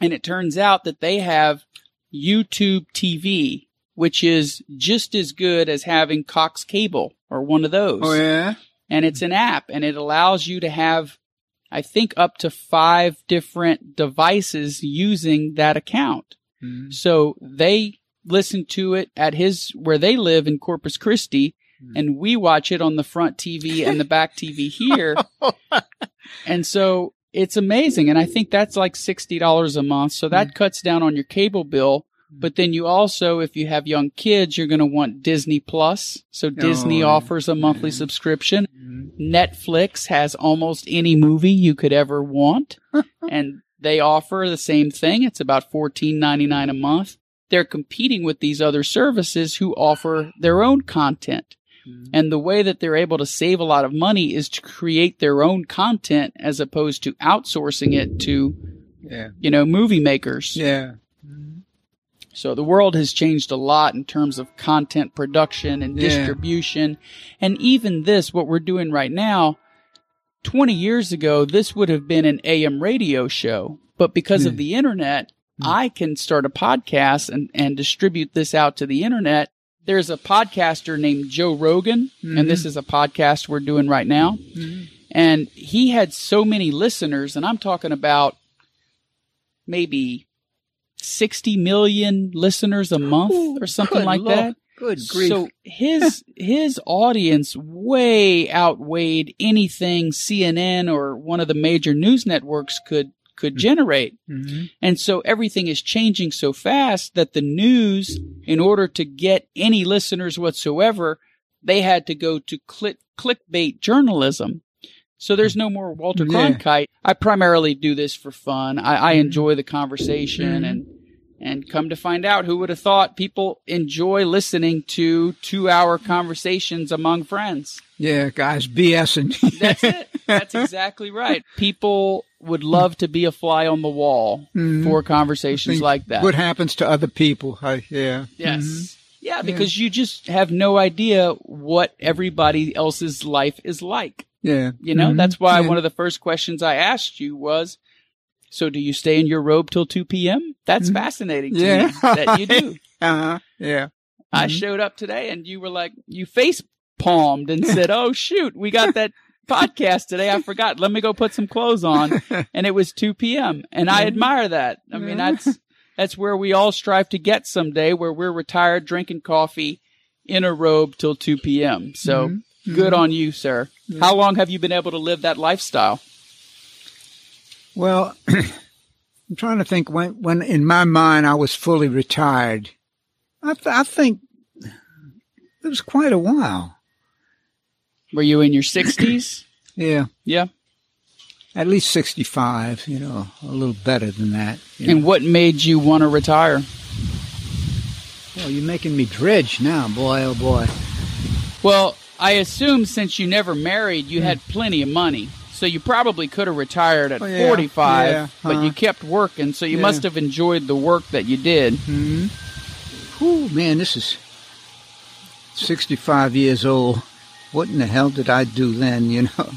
And it turns out that they have YouTube T V, which is just as good as having Cox Cable or one of those. Oh, yeah? And it's an app, and it allows you to have, I think, up to five different devices using that account. Mm-hmm. So they listen to it at his, where they live in Corpus Christi, mm-hmm. and we watch it on the front T V and the back T V here. And so it's amazing. And I think that's like sixty dollars a month. So that mm-hmm. cuts down on your cable bill. But then you also, if you have young kids, you're going to want Disney Plus. So Disney oh, offers a monthly yeah. subscription. Mm-hmm. Netflix has almost any movie you could ever want. And they offer the same thing. It's about fourteen ninety-nine a month. They're competing with these other services who offer their own content. Mm-hmm. And the way that they're able to save a lot of money is to create their own content as opposed to outsourcing it to, yeah. you know, movie makers. Yeah. So the world has changed a lot in terms of content production and distribution. Yeah. And even this, what we're doing right now, twenty years ago, this would have been an A M radio show. But because yeah. of the internet, mm. I can start a podcast and, and distribute this out to the internet. There's a podcaster named Joe Rogan, mm-hmm. and this is a podcast we're doing right now. Mm-hmm. And he had so many listeners, and I'm talking about maybe sixty million listeners a month Ooh, or something like Lord. that. Good grief. So his his audience way outweighed anything C N N or one of the major news networks could could generate. Mm-hmm. And so everything is changing so fast that the news, in order to get any listeners whatsoever, they had to go to click, clickbait journalism. So there's no more Walter Cronkite. Yeah. I primarily do this for fun. I, I enjoy the conversation, and and come to find out, who would have thought people enjoy listening to two-hour conversations among friends? Yeah, guys, BSing. That's it. That's exactly right. People would love to be a fly on the wall mm-hmm. for conversations like that. What happens to other people? I, yeah. Yes. Mm-hmm. Yeah, because yeah. you just have no idea what everybody else's life is like. Yeah. You know, mm-hmm. that's why yeah. one of the first questions I asked you was, so do you stay in your robe till two p.m.? That's mm-hmm. fascinating to yeah. me that you do. Uh-huh. Yeah. Mm-hmm. I showed up today and you were like, you face palmed and said, oh, shoot, we got that podcast today. I forgot. Let me go put some clothes on. And it was two p.m. And I admire that. I mean, that's, that's where we all strive to get someday, where we're retired drinking coffee in a robe till two p.m. So mm-hmm. good on you, sir. Mm-hmm. How long have you been able to live that lifestyle? Well, I'm trying to think when, when in my mind I was fully retired. I, th- I think it was quite a while. Were you in your sixties? Yeah. Yeah. At least sixty-five, you know, a little better than that. And know. What made you want to retire? Well, you're making me dredge now, boy, oh boy. Well, I assume since you never married, you mm. had plenty of money. So you probably could have retired at oh, yeah. forty-five, yeah. Uh-huh. but you kept working, so you yeah. must have enjoyed the work that you did. Mm-hmm. Ooh, man, this is sixty-five years old. What in the hell did I do then, you know?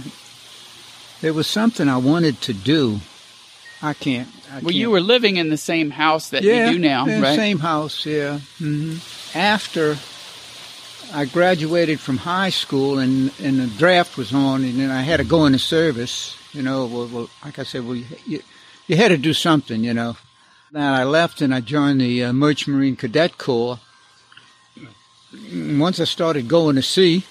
There was something I wanted to do. I can't. I well, can't. You were living in the same house that yeah, you do now, yeah, right? Same house, yeah. Mm-hmm. After I graduated from high school and, and the draft was on, and then I had to go into service, you know, well, well like I said, well, you, you had to do something, you know. Then I left and I joined the uh, Merchant Marine Cadet Corps. And once I started going to sea,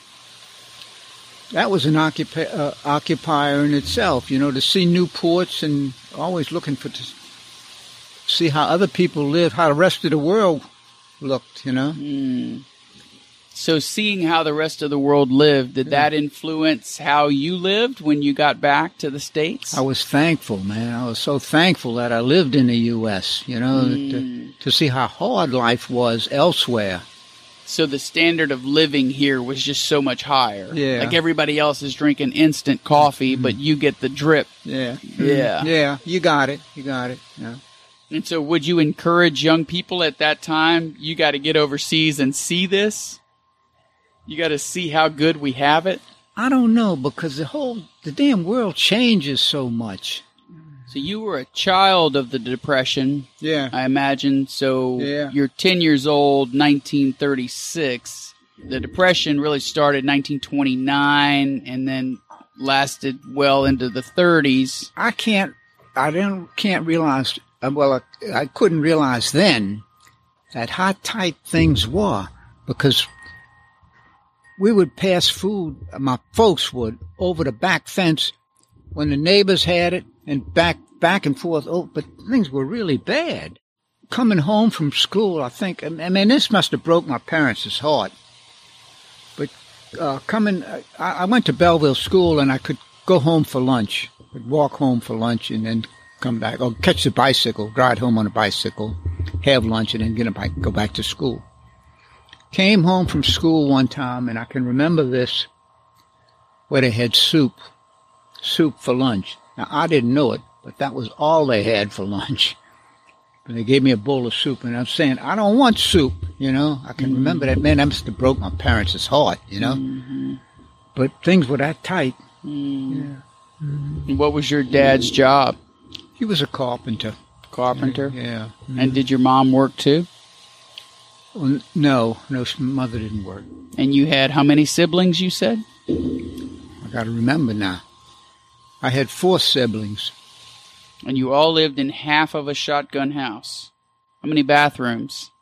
that was an occupi- uh, occupier in itself, you know, to see new ports and always looking for, to see how other people live, how the rest of the world looked, you know. Mm. So seeing how the rest of the world lived, did that influence how you lived when you got back to the States? I was thankful, man. I was so thankful that I lived in the U S, you know, mm. to, to see how hard life was elsewhere. So the standard of living here was just so much higher. Yeah. Like everybody else is drinking instant coffee, mm. but you get the drip. Yeah. Yeah. Yeah, you got it. You got it. Yeah. And so would you encourage young people at that time, you got to get overseas and see this? You got to see how good we have it? I don't know, because the whole, the damn world changes so much. So you were a child of the Depression, Yeah. I imagine. So Yeah. you're ten years old, nineteen thirty-six. The Depression really started in nineteen twenty-nine and then lasted well into the thirties. I can't, I don't, can't realize, uh, well, I, I couldn't realize then that how tight things were, because we would pass food, my folks would, over the back fence when the neighbors had it, and back, back and forth. Oh, but things were really bad. Coming home from school, I think, I mean, this must have broke my parents' heart. But uh, coming, I, I went to Belleville School, and I could go home for lunch. I'd walk home for lunch and then come back, or catch the bicycle, ride home on a bicycle, have lunch, and then get a bike, go back to school. Came home from school one time, and I can remember this, where they had soup, soup for lunch. Now, I didn't know it, but that was all they had for lunch. And they gave me a bowl of soup, and I'm saying, I don't want soup, you know. I can mm-hmm. remember that. Man, that must have broke my parents' heart, you know. Mm-hmm. But things were that tight. Mm. Yeah. Mm-hmm. What was your dad's job? He was a carpenter. Carpenter? Yeah. Mm-hmm. And did your mom work too? Well, no, no, mother didn't work. And you had how many siblings, you said? I got to remember now. I had four siblings. And you all lived in half of a shotgun house. How many bathrooms?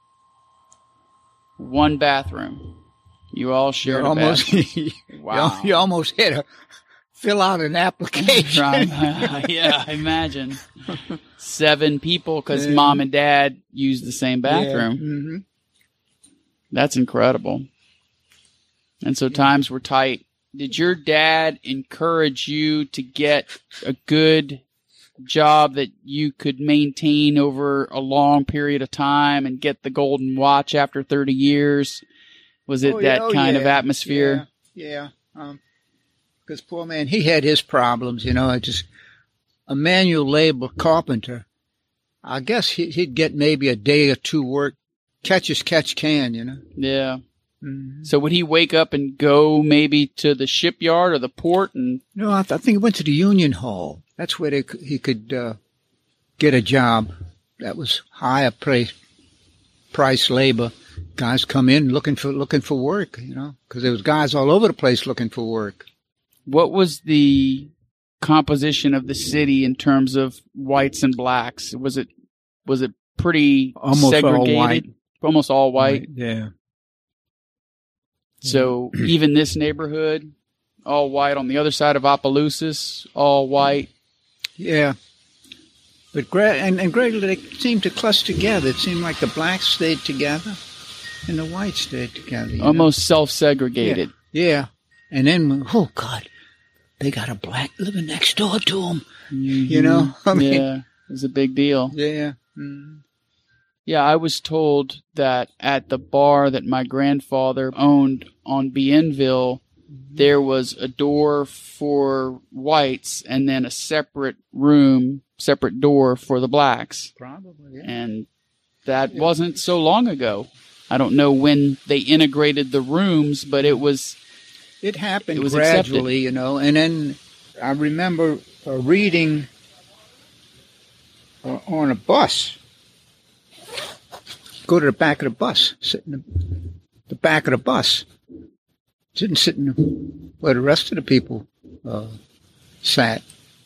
One bathroom. You all shared You're a almost, bathroom. Wow. You almost had to fill out an application. Right. Yeah, I imagine. Seven people, because Yeah. mom and dad used the same bathroom. Yeah. Mm-hmm. That's incredible. And so times were tight. Did your dad encourage you to get a good job that you could maintain over a long period of time and get the golden watch after thirty years? Was it Oh, that yeah, oh, kind yeah. of atmosphere? Yeah, yeah. Um, because poor man, he had his problems, you know. I just a manual labor carpenter. I guess he, he'd get maybe a day or two work, catch as catch can, you know. Yeah. Mm-hmm. So would he wake up and go maybe to the shipyard or the port? And No, I, th- I think he went to the Union Hall. That's where they, c- he could uh, get a job that was higher price, price labor. Guys come in looking for looking for work, you know, because there was guys all over the place looking for work. what was the composition of the city in terms of whites and blacks? Was it was it pretty Almost segregated? all white. Almost all white. Yeah. So even this neighborhood, all white. On the other side of Opelousas, all white. Yeah. But gra- and, and gradually they seemed to cluster together. It seemed like the blacks stayed together and the whites stayed together. you know? Almost self-segregated. Yeah. And then, oh, God, they got a black living next door to them. Mm-hmm. You know? I mean, yeah, it was a big deal. Yeah. Mm. Yeah, I was told that at the bar that my grandfather owned on Bienville, there was a door for whites and then a separate room, separate door for the blacks. Probably, yeah. And that wasn't so long ago. I don't know when they integrated the rooms, but it was... It happened It was gradually, accepted. you know. And then I remember uh, reading uh, on a bus. Go to the back of the bus, sit in the, the back of the bus. Didn't sit in the, where the rest of the people uh, sat.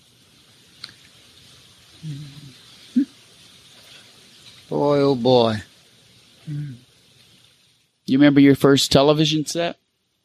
Boy, oh boy. You remember your first television set?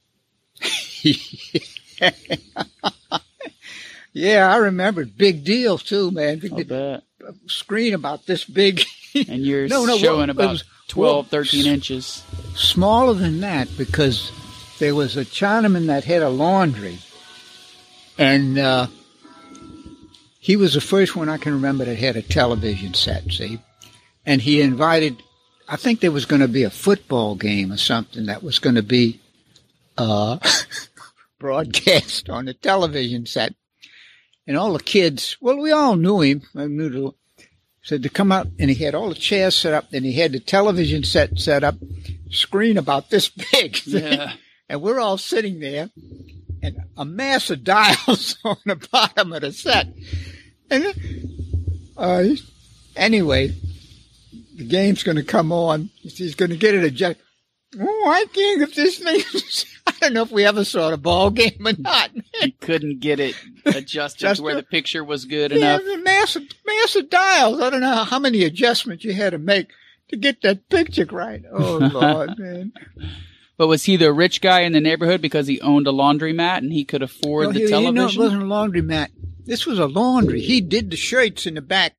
Yeah, I remember. Big deal, too, man. I'll bet. Screen about this big. And you're No, no, showing well, it about was- twelve, well, thirteen inches. Smaller than that, because there was a Chinaman that had a laundry. And uh, he was the first one I can remember that had a television set, see? And he invited, I think there was going to be a football game or something that was going to be uh, broadcast on the television set. And all the kids, well, we all knew him. I knew the, said to come out, and he had all the chairs set up, and he had the television set set up, screen about this big. Yeah. And we're all sitting there, and a mass of dials on the bottom of the set. And uh, anyway, the game's going to come on. He's going to get it adjusted. Oh, I can't get this thing. I don't know if we ever saw the ball game or not. You couldn't get it adjusted Just to where a- the picture was good Yeah, enough. the massive, massive dials. I don't know how many adjustments you had to make to get that picture right. Oh, Lord, man. But was he the rich guy in the neighborhood because he owned a laundromat and he could afford No, the you, television? You know, it wasn't a laundromat. This was a laundry. He did the shirts in the back.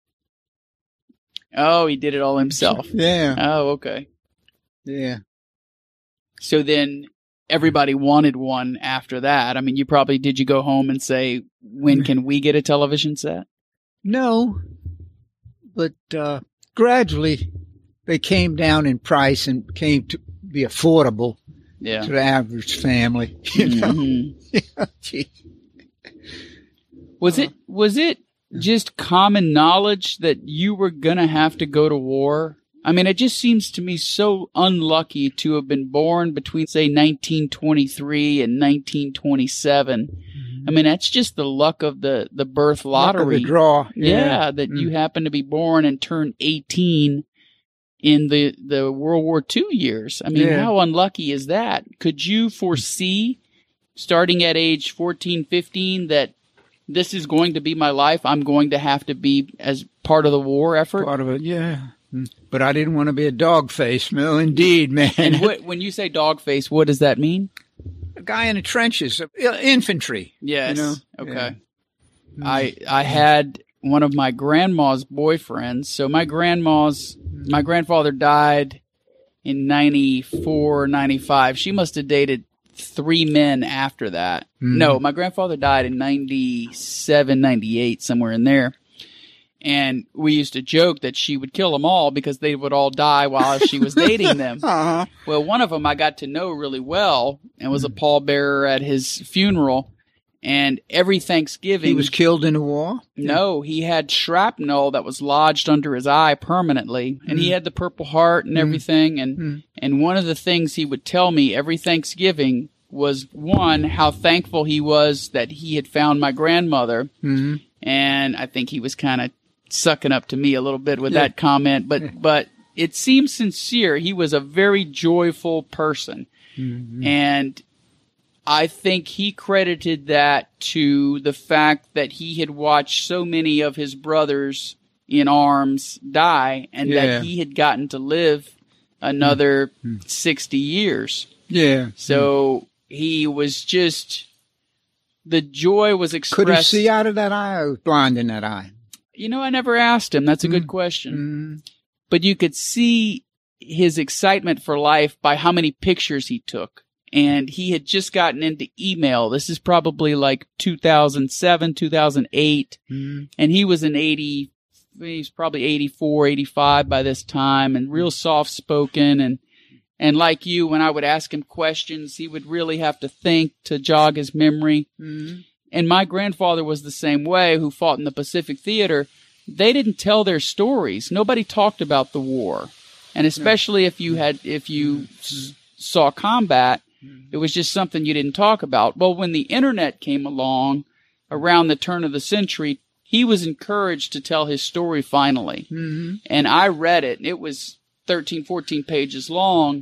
Oh, he did it all himself. Yeah, Oh, okay. yeah. So then everybody wanted one after that. I mean, you probably, did you go home and say, when can we get a television set? No, but uh, gradually they came down in price and came to be affordable Yeah. to the average family. You know? Mhm. Gee. Was it, was it just common knowledge that you were going to have to go to war? I mean, it just seems to me so unlucky to have been born between, say, nineteen twenty-three and nineteen twenty-seven. I mean, that's just the luck of the, the birth Luck of lottery. the draw. Yeah, that Mm. you happen to be born and turn eighteen in the, the World War Two years. I mean, Yeah. how unlucky is that? Could you foresee, starting at age fourteen, fifteen, that this is going to be my life? I'm going to have to be as part of the war effort? Part of it, yeah. Mm. But I didn't want to be a dog face. No, indeed, man. And what, when you say dog face, what does that mean? A guy in the trenches, uh, infantry. Yes. You know? Okay. Yeah. I I had one of my grandma's boyfriends. So my grandma's my grandfather died in ninety-four, ninety-five. She must have dated three men after that. Mhm. No, my grandfather died in ninety-seven, ninety-eight, somewhere in there. And we used to joke that she would kill them all because they would all die while she was dating them. Uh-huh. Well, one of them I got to know really well and was a pallbearer at his funeral. And every Thanksgiving, He was killed in the war? no, he had shrapnel that was lodged under his eye permanently, and he had the Purple Heart and everything. And Mm. and one of the things he would tell me every Thanksgiving was, one, how thankful he was that he had found my grandmother, Mm-hmm. and I think he was kind of sucking up to me a little bit with Yeah. that comment, but but it seemed sincere. He was a very joyful person, Mm-hmm. and I think he credited that to the fact that he had watched so many of his brothers in arms die, and Yeah. that he had gotten to live another sixty years. Yeah. So he was just, the joy was expressed. Could he see out of that eye or was blind in that eye? You know, I never asked him. That's a good question. Mm-hmm. But you could see his excitement for life by how many pictures he took. And he had just gotten into email. This is probably like two thousand seven, two thousand eight. Mm-hmm. And he was an eighty, he's probably eighty-four, eighty-five by this time, and real soft spoken. And, and like you, when I would ask him questions, he would really have to think to jog his memory. Mm-hmm. And my grandfather was the same way, who fought in the Pacific Theater. They didn't tell their stories. Nobody talked about the war. And especially if you had, if you s- saw combat, it was just something you didn't talk about. Well, when the internet came along around the turn of the century, he was encouraged to tell his story finally. Mm-hmm. And I read it. It was thirteen, fourteen pages long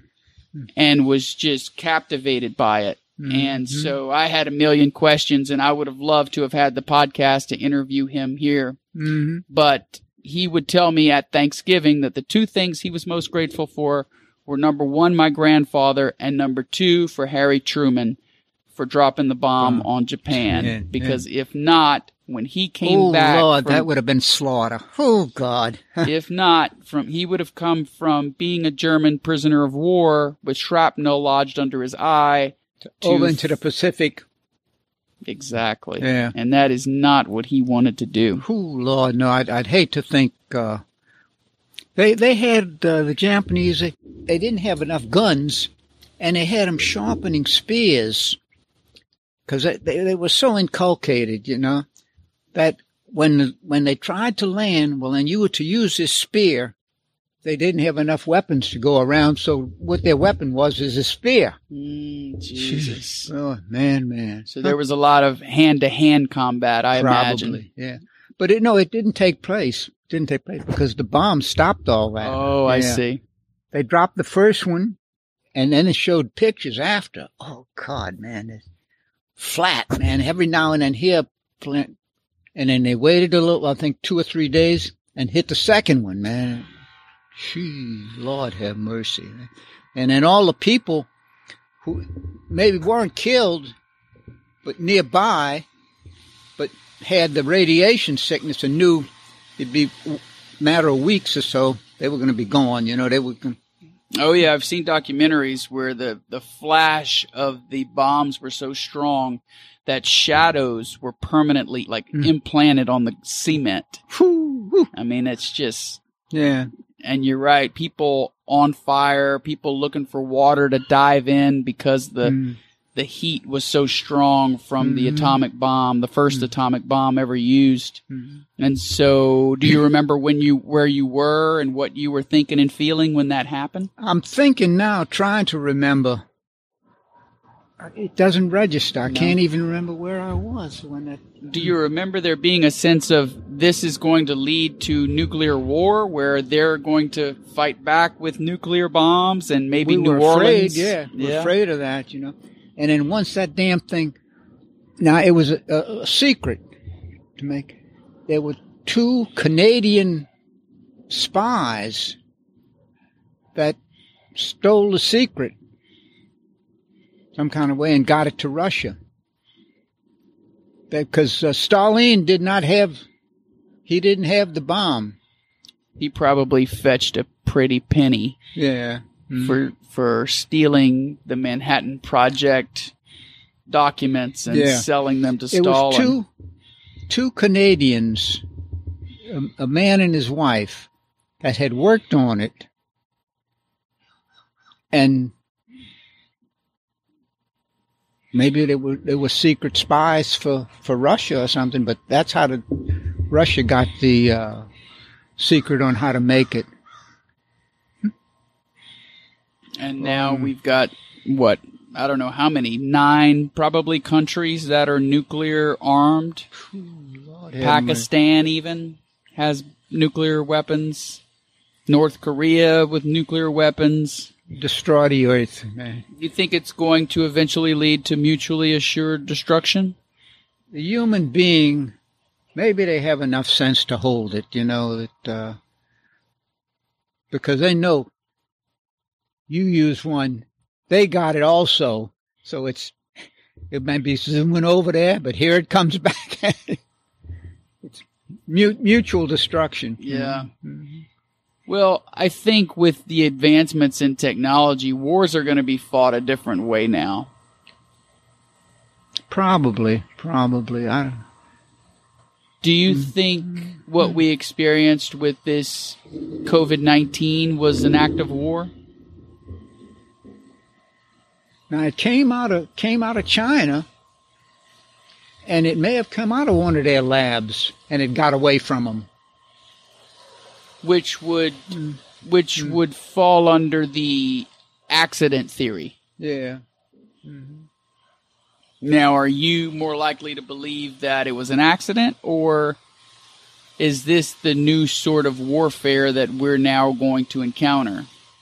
and was just captivated by it. And so I had a million questions, and I would have loved to have had the podcast to interview him here. Mm-hmm. But he would tell me at Thanksgiving that the two things he was most grateful for were, number one, my grandfather, and number two, for Harry Truman for dropping the bomb Bomb. on Japan. Yeah, because if not, when he came Oh, back, Lord, from- that would have been slaughter. Oh, God. if not, from he would have come from being a German prisoner of war with shrapnel lodged under his eye to Over into the Pacific. exactly. Yeah. And that is not what he wanted to do. Oh, Lord, no, I'd, I'd hate to think, uh, they, they had, uh, the Japanese, they, they didn't have enough guns, and they had them sharpening spears, because they, they, they were so inculcated, you know, that when, when they tried to land, well, then you were to use this spear. They didn't have enough weapons to go around, so what their weapon was is a spear. Mm, Jesus. Oh, man, man. So there was a lot of hand-to-hand combat, I imagine. Probably, yeah. But it, no, it didn't take place. didn't take place because the bomb stopped all that. Oh, I Yeah. see. They dropped the first one, and then it showed pictures after. Oh, God, man. It's flat, man. Every now and then here, plant. And then they waited a little, I think two or three days, and hit the second one, man. Gee, Lord have mercy. And then all the people who maybe weren't killed, but nearby, but had the radiation sickness and knew it'd be a matter of weeks or so, they were going to be gone. You know, they were going Oh, yeah. I've seen documentaries where the, the flash of the bombs were so strong that shadows were permanently, like, mm. implanted on the cement. Whew, whew. I mean, it's just... Yeah. And you're right. People on fire, people looking for water to dive in because the mm. the heat was so strong from mm-hmm. the atomic bomb, the first mm. atomic bomb ever used. Mm. And so, do you remember when you where you were and what you were thinking and feeling when that happened? I'm thinking now, trying to remember. It doesn't register. I no. can't even remember where I was when that. Do you remember there being a sense of this is going to lead to nuclear war, where they're going to fight back with nuclear bombs and maybe we New were Orleans? Afraid, yeah, we were afraid of that, you know. And then once that damn thing, now it was a, a, a secret to make. There were two Canadian spies that stole the secret some kind of way and got it to Russia. Because uh, Stalin did not have, he didn't have the bomb. He probably fetched a pretty penny. Yeah. Mm-hmm. For for stealing the Manhattan Project documents and yeah. selling them to Stalin. It was two, two Canadians, a, a man and his wife, that had worked on it, and maybe they were they were secret spies for, for Russia or something. But that's how the Russia got the uh, secret on how to make it. And now um, we've got, what, I don't know how many, nine probably countries that are nuclear armed. Lord Pakistan even has nuclear weapons. North Korea with nuclear weapons. Destroy the earth, man. You think it's going to eventually lead to mutually assured destruction? The human being, maybe they have enough sense to hold it, you know, that, uh, because they know you use one, they got it also. So it's, it might be zooming over there, but here it comes back. It's mutual destruction. Yeah. Mm-hmm. Well, I think with the advancements in technology, wars are going to be fought a different way now. Probably, probably. I don't. Do you think what we experienced with this COVID nineteen was an act of war? Now, it came out of came out of China, and it may have come out of one of their labs, and it got away from them. Which would, mm. which mm. would fall under the accident theory. Yeah. Mm-hmm. Now, are you more likely to believe that it was an accident, or is this the new sort of warfare that we're now going to encounter?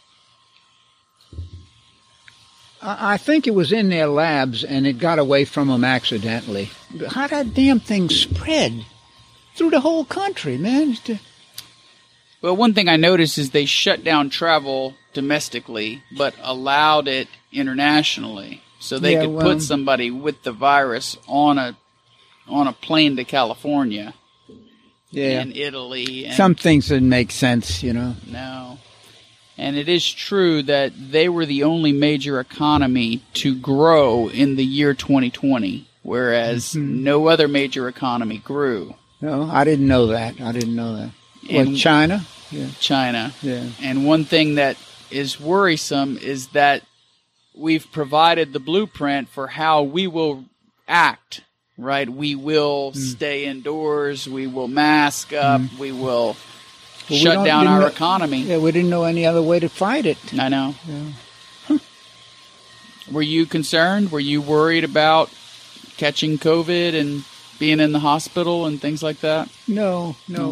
I think it was in their labs, and it got away from them accidentally. How that damn thing spread through the whole country, man? Well, one thing I noticed is they shut down travel domestically, but allowed it internationally, so they yeah, could well, put somebody with the virus on a on a plane to California, yeah, and Italy. And some things didn't make sense, you know. No. And it is true that they were the only major economy to grow in the year twenty twenty, whereas mm-hmm. no other major economy grew. No, I didn't know that. I didn't know that. And what, China? Yeah. China. Yeah. And one thing that is worrisome is that we've provided the blueprint for how we will act, right? We will mm. stay indoors. We will mask up. Mm. We will... Well, shut we down our know, economy. Yeah, we didn't know any other way to fight it. I know. Yeah. Huh. Were you concerned? Were you worried about catching COVID and being in the hospital and things like that? No, no.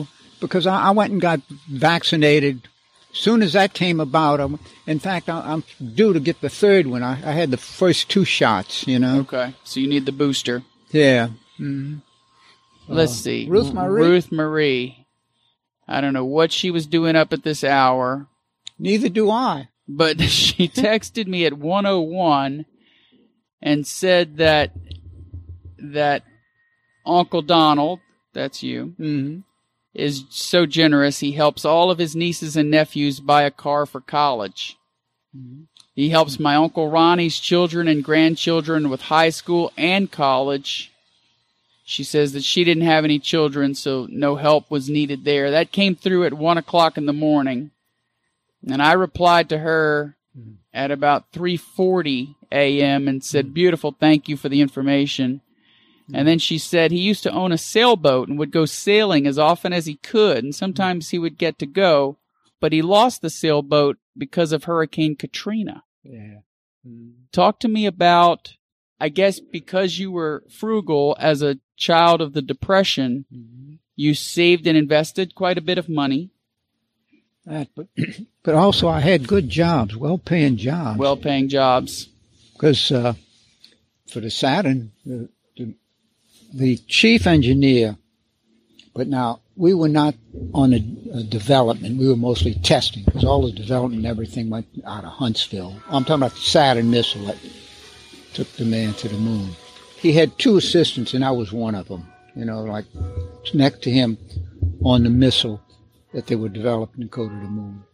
because I, I went and got vaccinated. As soon as that came about, I, in fact, I, I'm due to get the third one. I, I had the first two shots, you know. Okay, so you need the booster. Yeah. Mm-hmm. Let's uh, see. Ruth Marie. Ruth Marie. I don't know what she was doing up at this hour. Neither do I. But she texted me at one oh one and said that that Uncle Donald, that's you, Mm-hmm. is so generous. He helps all of his nieces and nephews buy a car for college. Mm-hmm. He helps my Uncle Ronnie's children and grandchildren with high school and college. She says that she didn't have any children, so no help was needed there. That came through at one o'clock in the morning. And I replied to her mm-hmm. at about three forty a.m. and said, mm-hmm. beautiful, thank you for the information. Mm-hmm. And then she said he used to own a sailboat and would go sailing as often as he could, and sometimes he would get to go, but he lost the sailboat because of Hurricane Katrina. Yeah. Mm-hmm. Talk to me about, I guess because you were frugal as a child of the Depression, mm-hmm. you saved and invested quite a bit of money. That, but, but also I had good jobs, well-paying jobs. Well-paying jobs. Because uh, for the Saturn, the, the, the chief engineer, but now we were not on a, a development. We were mostly testing, because all the development and everything went out of Huntsville. I'm talking about the Saturn missile that took the man to the moon. He had two assistants, and I was one of them, you know, like next to him on the missile that they were developing to go to the moon.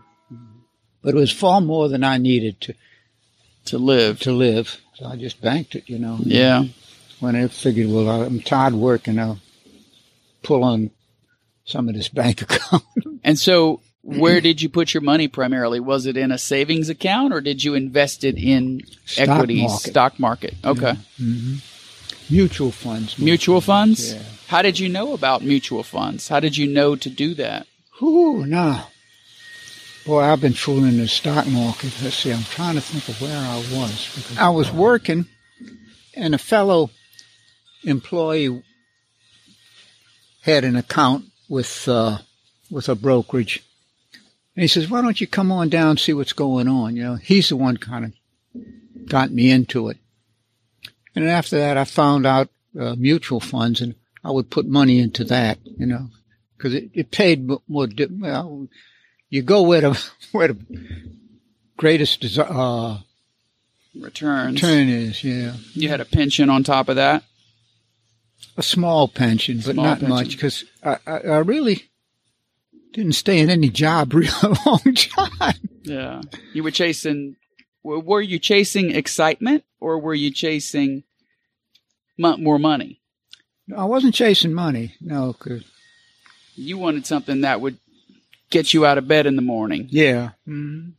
But it was far more than I needed to to live. To live. So I just banked it, you know. Yeah. When I figured, well, I'm tired of working, I'll pull on some of this bank account. And so where did you put your money primarily? Was it in a savings account, or did you invest it in stock equities, market. stock market? Okay. Yeah. Mm-hmm. Mutual funds. Mutual funds? Yeah. How did you know about mutual funds? How did you know to do that? Ooh, no. Boy, I've been fooling the stock market. Let's see, I'm trying to think of where I was. Because I was working, and a fellow employee had an account with uh, with a brokerage. And he says, why don't you come on down and see what's going on? You know, he's the one kind of got me into it. And then after that, I found out uh, mutual funds, and I would put money into that, you know, because it, it paid more. Well, you go where the where the greatest uh, returns return is. Yeah, you had a pension on top of that. A small pension, but small not pension. much, because I, I, I really didn't stay in any job real long time. Yeah, you were chasing. Were you chasing excitement, or were you chasing more money? No, I wasn't chasing money. No, because you wanted something that would get you out of bed in the morning. Yeah. Mm-hmm.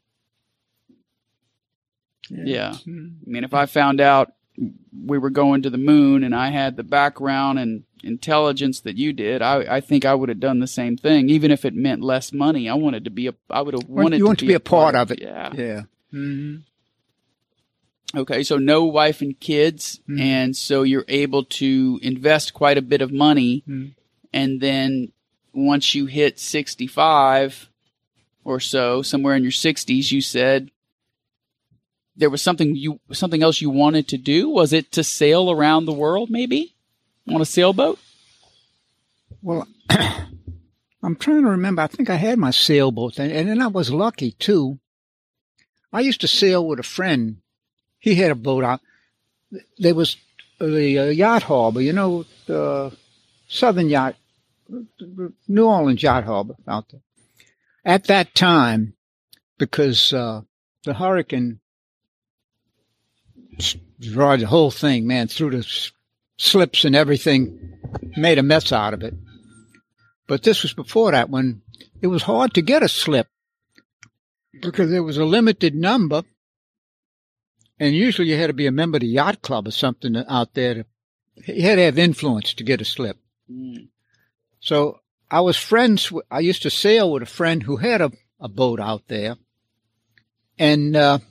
Yeah. yeah. Mm-hmm. I mean, if I found out we were going to the moon and I had the background and intelligence that you did, I, I think I would have done the same thing, even if it meant less money. I wanted to be a. I would have wanted. You to want be to be a part, part of it. Yeah. Yeah. Mm-hmm. Okay, so no wife and kids, mm-hmm. and so you're able to invest quite a bit of money, mm-hmm. and then once you hit sixty-five or so, somewhere in your sixties, you said there was something you something else you wanted to do. Was it to sail around the world, maybe on a sailboat? Well, I'm trying to remember. I think I had my sailboat then, and then I was lucky too. I used to sail with a friend. He had a boat out. There was the uh, yacht harbor, you know, the Southern Yacht, New Orleans Yacht Harbor out there. At that time, because uh, the hurricane destroyed the whole thing, man, threw the slips and everything, made a mess out of it. But this was before that, when it was hard to get a slip because there was a limited number. And usually you had to be a member of the yacht club or something out there. To, you had to have influence to get a slip. Mm. So I was friends. With, I used to sail with a friend who had a, a boat out there. And uh,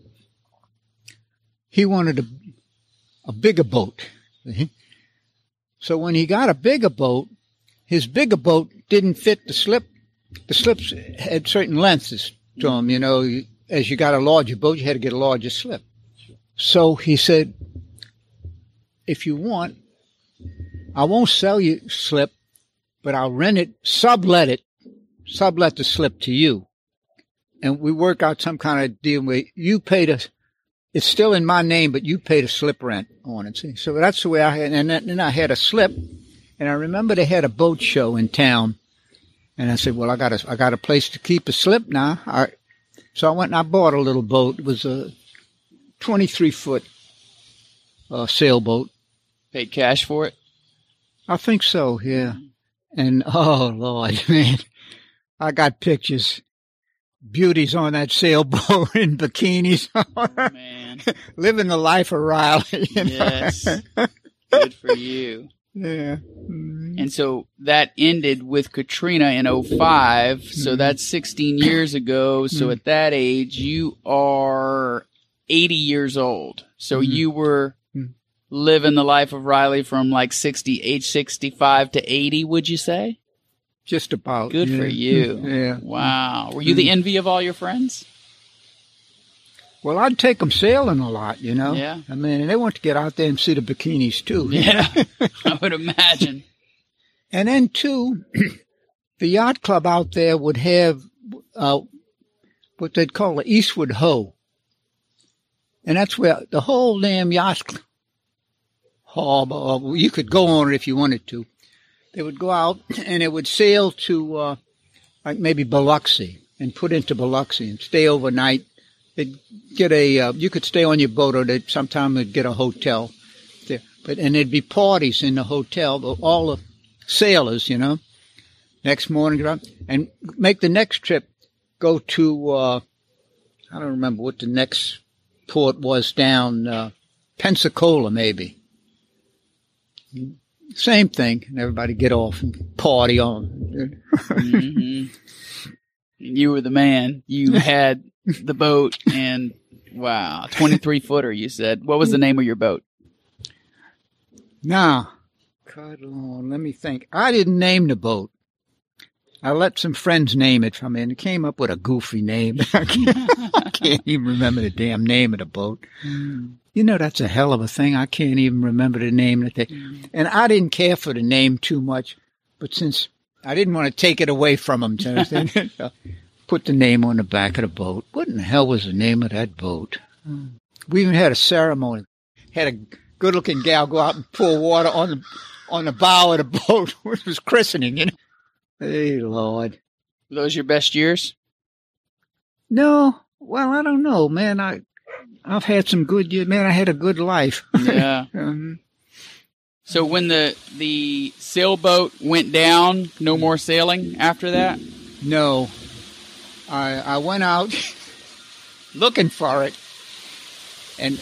he wanted a, a bigger boat. So when he got a bigger boat, his bigger boat didn't fit the slip. The slips had certain lengths to them, you know. As you got a larger boat, you had to get a larger slip. So he said, if you want, I won't sell you slip, but I'll rent it, sublet it, sublet the slip to you. And we work out some kind of deal where you pay the, it's still in my name, but you pay the slip rent on it. See? So that's the way I had, and then I had a slip, and I remember they had a boat show in town. And I said, well, I got a, I got a place to keep a slip now. I, so I went and I bought a little boat. It was a twenty-three foot uh, sailboat. Paid cash for it? I think so, yeah. And, oh, Lord, man, I got pictures. Beauties on that sailboat in bikinis. Oh, man. Living the life of Riley. You know? Yes. Good for you. Yeah. And so that ended with Katrina in oh five. So that's sixteen years ago. So at that age, you are eighty years old. So you were living the life of Riley from like sixty, age sixty-five to eighty, would you say? Just about. Good yeah. for you. Yeah. Wow. Were you the envy of all your friends? Well, I'd take them sailing a lot, you know. Yeah. I mean, and they want to get out there and see the bikinis, too. Yeah, I would imagine. And then, too, the yacht club out there would have uh, what they'd call the Eastward Hoe. And that's where the whole damn yacht harbor, you could go on it if you wanted to. They would go out and it would sail to uh, like maybe Biloxi and put into Biloxi and stay overnight. They'd get a, uh, you could stay on your boat, or they'd sometime they'd get a hotel there. But, and there'd be parties in the hotel, all the sailors, you know, next morning, and make the next trip, go to, uh, I don't remember what the next port was down, uh, Pensacola, maybe. Same thing. And everybody get off and party on. Mm-hmm. You were the man. You had the boat, and wow, twenty-three footer, you said. What was the name of your boat? Now, God, Lord, let me think. I didn't name the boat. I let some friends name it from it, and it came up with a goofy name. I can't, I can't even remember the damn name of the boat. Mm. You know, that's a hell of a thing. I can't even remember the name of the thing. Mm. And I didn't care for the name too much, but since I didn't want to take it away from them, so put the name on the back of the boat. What in the hell was the name of that boat? Mm. We even had a ceremony. Had a good-looking gal go out and pour water on the on the bow of the boat, which was christening, you know. Hey, Lord. Were those your best years? No. Well, I don't know, man. I, I've had some good years. Man, I had a good life. Yeah. um, so when the the sailboat went down, no more sailing after that? No. I I went out looking for it, and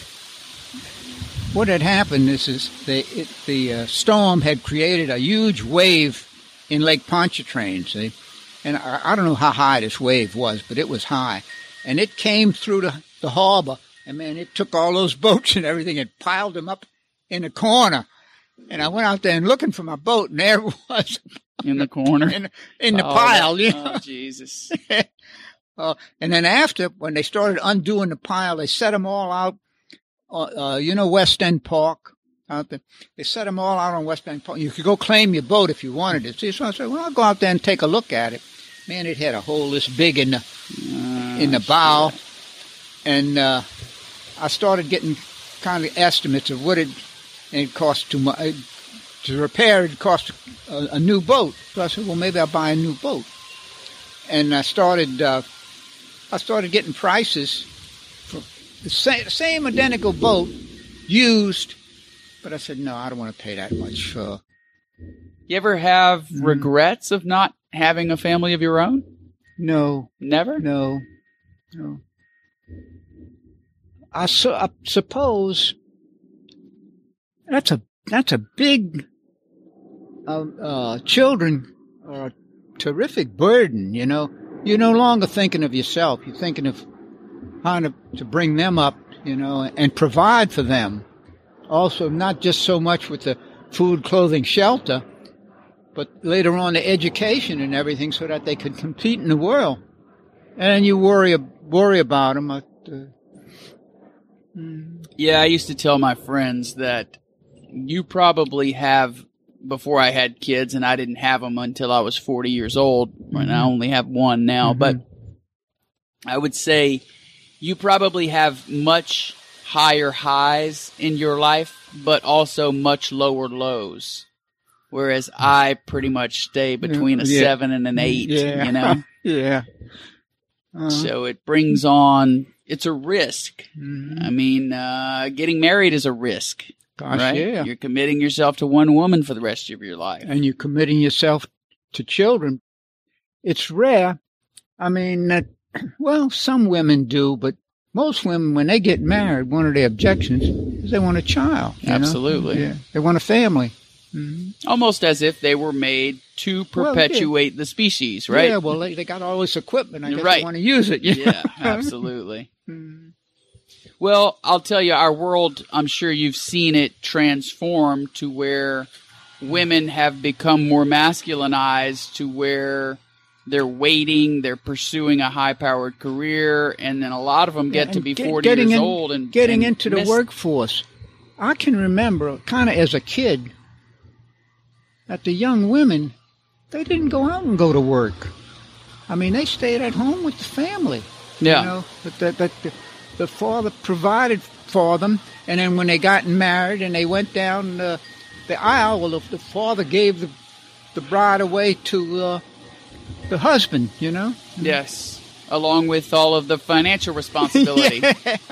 what had happened is, is the, it, the uh, storm had created a huge wave in Lake Pontchartrain, see? And I, I don't know how high this wave was, but it was high. And it came through the, the harbor, and, man, it took all those boats and everything and piled them up in the corner. And I went out there and looking for my boat, and there it was. In the corner? in in the oh, pile, that, you know? Oh, Jesus. uh, and then after, when they started undoing the pile, they set them all out, uh, uh, you know, West End Park? Out there. They set them all out on West End Park. You could go claim your boat if you wanted it. See, so I said, well, I'll go out there and take a look at it. Man, it had a hole this big in the uh, in the bow. Shit. And uh, I started getting kind of estimates of what it, and it cost too much. To repair it cost a, a new boat. So I said, well, maybe I'll buy a new boat. And I started, uh, I started getting prices for the same, same identical boat, used. But I said, no, I don't want to pay that much for. You ever have mm. regrets of not having a family of your own? No. Never? No. No. I, su- I suppose that's a that's a big. Uh, uh, children are a terrific burden. You know, you're no longer thinking of yourself. You're thinking of how to to bring them up. You know, and provide for them. Also, not just so much with the food, clothing, shelter, but later on the education and everything so that they could compete in the world. And then you worry worry about them. Uh, mm. Yeah, I used to tell my friends that you probably have, before I had kids, and I didn't have them until I was forty years old, mm-hmm. and I only have one now, mm-hmm. but I would say you probably have much higher highs in your life, but also much lower lows. Whereas I pretty much stay between a yeah. seven and an eight, yeah. you know? yeah. Uh-huh. So it brings on, it's a risk. Mm-hmm. I mean, uh, getting married is a risk. Gosh, right? yeah. You're committing yourself to one woman for the rest of your life. And you're committing yourself to children. It's rare. I mean, that, well, some women do, but most women, when they get married, one of their objections is they want a child. Absolutely. Yeah. They want a family. Mm-hmm. Almost as if they were made to perpetuate well, yeah. the species, right? Yeah, well, they, they got all this equipment. I guess right. they want to use it. Yeah, absolutely. Mm-hmm. Well, I'll tell you, our world, I'm sure you've seen it transform to where women have become more masculinized, to where they're waiting, they're pursuing a high-powered career, and then a lot of them get yeah, to be get, forty years in, old and getting and into the miss- workforce. I can remember, kind of as a kid, that the young women, they didn't go out and go to work. I mean, they stayed at home with the family. Yeah. You know, that, that, that the, the father provided for them, and then when they got married and they went down the, the aisle, well, the, the father gave the, the bride away to uh, the husband, you know? Yes, along with all of the financial responsibility.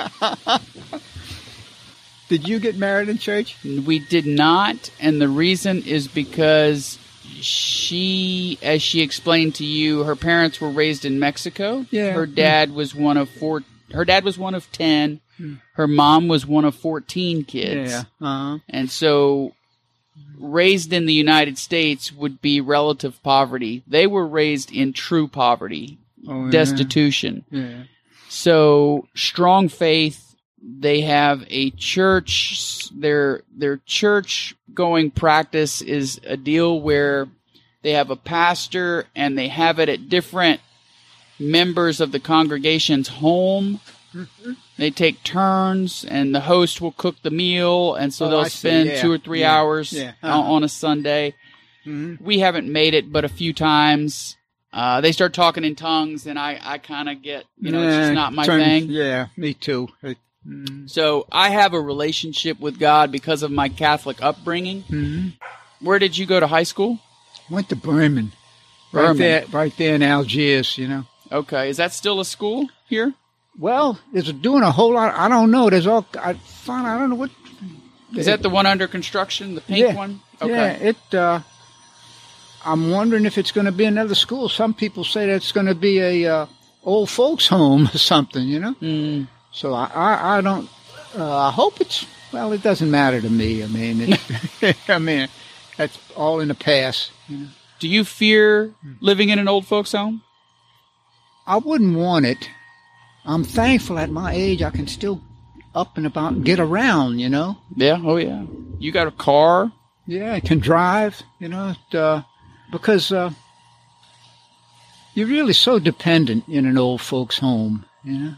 Did you get married in church? We did not, and the reason is because she, as she explained to you, her parents were raised in Mexico. Yeah. Her dad was one of four. Her dad was one of ten. Her mom was one of fourteen kids. Yeah. Uh-huh. And so, raised in the United States would be relative poverty. They were raised in true poverty, oh, yeah. destitution. Yeah. So, strong faith. They have a church, their their church going practice is a deal where they have a pastor and they have it at different members of the congregation's home. Mm-hmm. They take turns and the host will cook the meal, and so oh, they'll I spend yeah. two or three yeah. hours yeah. Uh-huh. on a Sunday. Mm-hmm. We We haven't made it but a few times. Uh, they start talking in tongues and I, I kind of get, you know, yeah, it's just not my turn, thing. Yeah, me too. It, So I have a relationship with God because of my Catholic upbringing. Mm-hmm. Where did you go to high school? Went to Bremen. Bremen. Right there, right there in Algiers, you know. Okay. Is that still a school here? Well, it's doing a whole lot. I don't know. There's all, I found, I don't know what. Is that the one under construction, the pink yeah, one? Okay. Yeah, it, uh, I'm wondering if it's going to be another school. Some people say that it's going to be a uh, old folks home or something, you know. Mm. So I, I, I don't, uh, I hope it's, well, it doesn't matter to me. I mean, it, I mean, that's all in the past. You know? Do you fear living in an old folks home? I wouldn't want it. I'm thankful at my age I can still up and about and get around, you know. Yeah, oh yeah. You got a car? Yeah, I can drive, you know, uh, because uh, you're really so dependent in an old folks home, you know.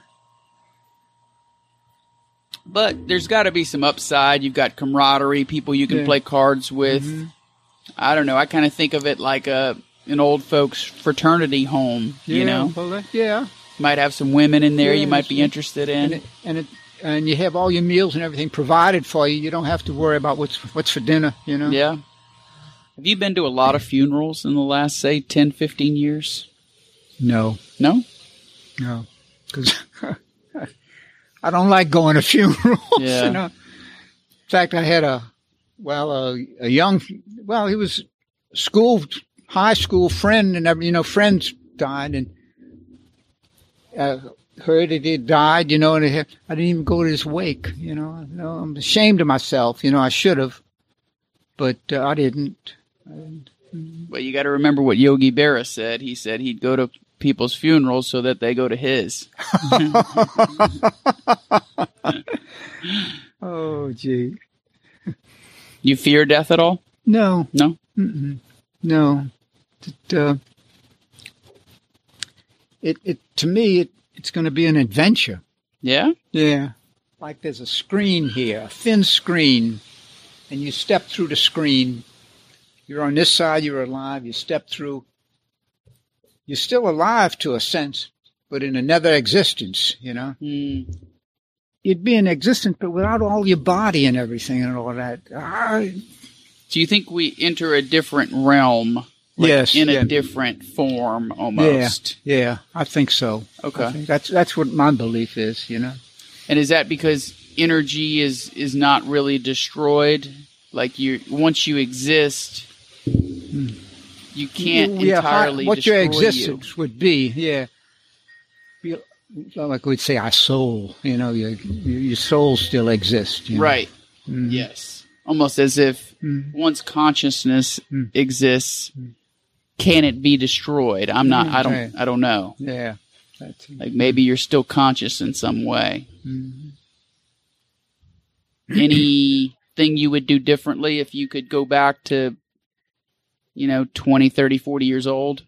But there's got to be some upside. You've got camaraderie, people you can yeah. play cards with. Mm-hmm. I don't know. I kind of think of it like a an old folks fraternity home, yeah, you know? Well, uh, yeah. Might have some women in there yeah, you might be interested in. And, it, and, it, and you have all your meals and everything provided for you. You don't have to worry about what's what's for dinner, you know? Yeah. Have you been to a lot of funerals in the last, say, ten, fifteen years? No. No? No. Because I don't like going to funerals, yeah. you know. In fact, I had a, well, a, a young, well, he was school, high school friend, and, you know, friends died, and uh, heard that he died, you know, and had, I didn't even go to his wake, you know. You know, I'm ashamed of myself, you know, I should have, but uh, I didn't. I didn't. Well, you got to remember what Yogi Berra said. He said he'd go to people's funerals so that they go to his. Oh, gee. You fear death at all? No. No? Mm-mm. no. It, uh, it, it to me, it, it's going to be an adventure. Yeah? Yeah. Like there's a screen here, a thin screen, and you step through the screen. You're on this side, you're alive, you step through. You're still alive to a sense, but in another existence, you know? Mm. You'd be in existence, but without all your body and everything and all that. Ah, Do you think we enter a different realm? Like yes. In a yeah. different form, almost. Yeah, yeah, I think so. Okay. I think that's that's what my belief is, you know? And is that because energy is, is not really destroyed? Like you, once you exist, you can't yeah, entirely what destroy your existence you. would be, yeah. Be, like we'd say, our soul, you know, your your soul still exists. You know? Right. Mm. Yes. Almost as if Mm. once consciousness Mm. exists, can it be destroyed? I'm not. I don't. Right. I don't know. Yeah. That's, Like maybe you're still conscious in some way. mm. Anything you would do differently if you could go back to, you know, twenty, thirty, forty years old?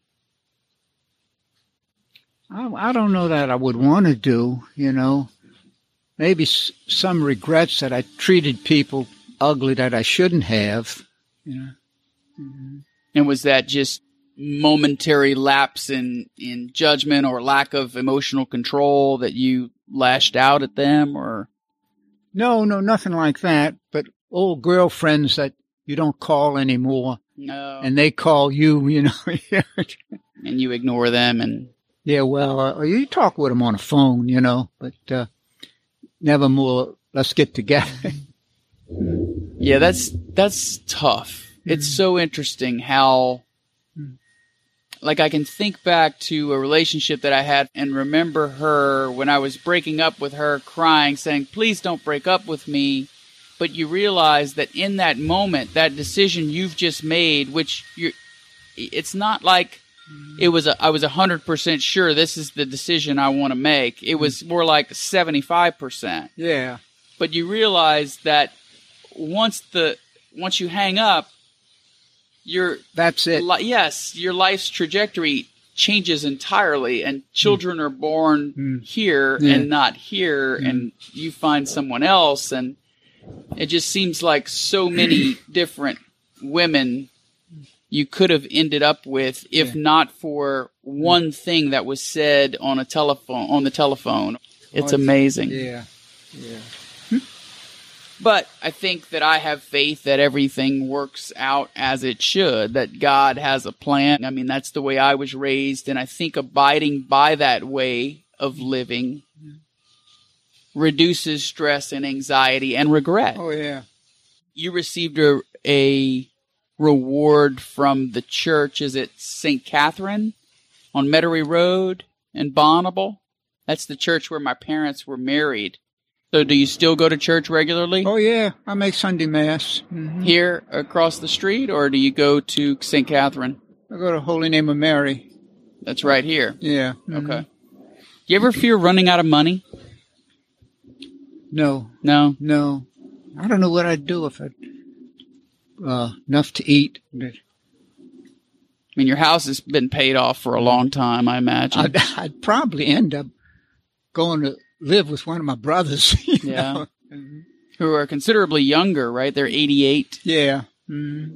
I, I don't know that I would want to do, you know. Maybe s- some regrets that I treated people ugly that I shouldn't have, you know. Mm-hmm. And was that just momentary lapse in, in judgment or lack of emotional control that you lashed out at them, or? No, no, nothing like that. But old girlfriends that you don't call anymore, No. and they call you, you know. And you ignore them and. Yeah, well, uh, you talk with them on the phone, you know, but uh, never more, let's get together. Yeah, that's that's tough. It's so interesting how, like, I can think back to a relationship that I had and remember her when I was breaking up with her crying, saying, please don't break up with me. But you realize that in that moment, that decision you've just made, which you're, it's not like it was a, I was one hundred percent sure this is the decision I want to make. It was more like seventy-five percent. Yeah. But you realize that once the once you hang up, your That's it. li- yes, your life's trajectory changes entirely, and children are born Mm. here Yeah. and not here, Mm. and you find someone else, and it just seems like so many different women you could have ended up with if Yeah. not for one thing that was said on a telephone on the telephone. It's Oh, amazing. Yeah. Yeah. But I think that I have faith that everything works out as it should, that God has a plan. I mean, that's the way I was raised, and I think abiding by that way of living reduces stress and anxiety and regret. Oh, yeah. You received a, a reward from the church. Is it Saint Catherine on Metairie Road in Bonneville? That's the church where my parents were married. So do you still go to church regularly? Oh, yeah. I make Sunday Mass. Mm-hmm. Here across the street, or do you go to Saint Catherine? I go to Holy Name of Mary. That's right here. Yeah. Mhm. Okay. You ever fear running out of money? No. No? No. I don't know what I'd do if I uh, enough to eat. I mean, your house has been paid off for a long time, I imagine. I'd, I'd probably end up going to live with one of my brothers. You Yeah. know? Mm-hmm. Who are considerably younger, right? They're eighty-eight. Yeah. Mm-hmm.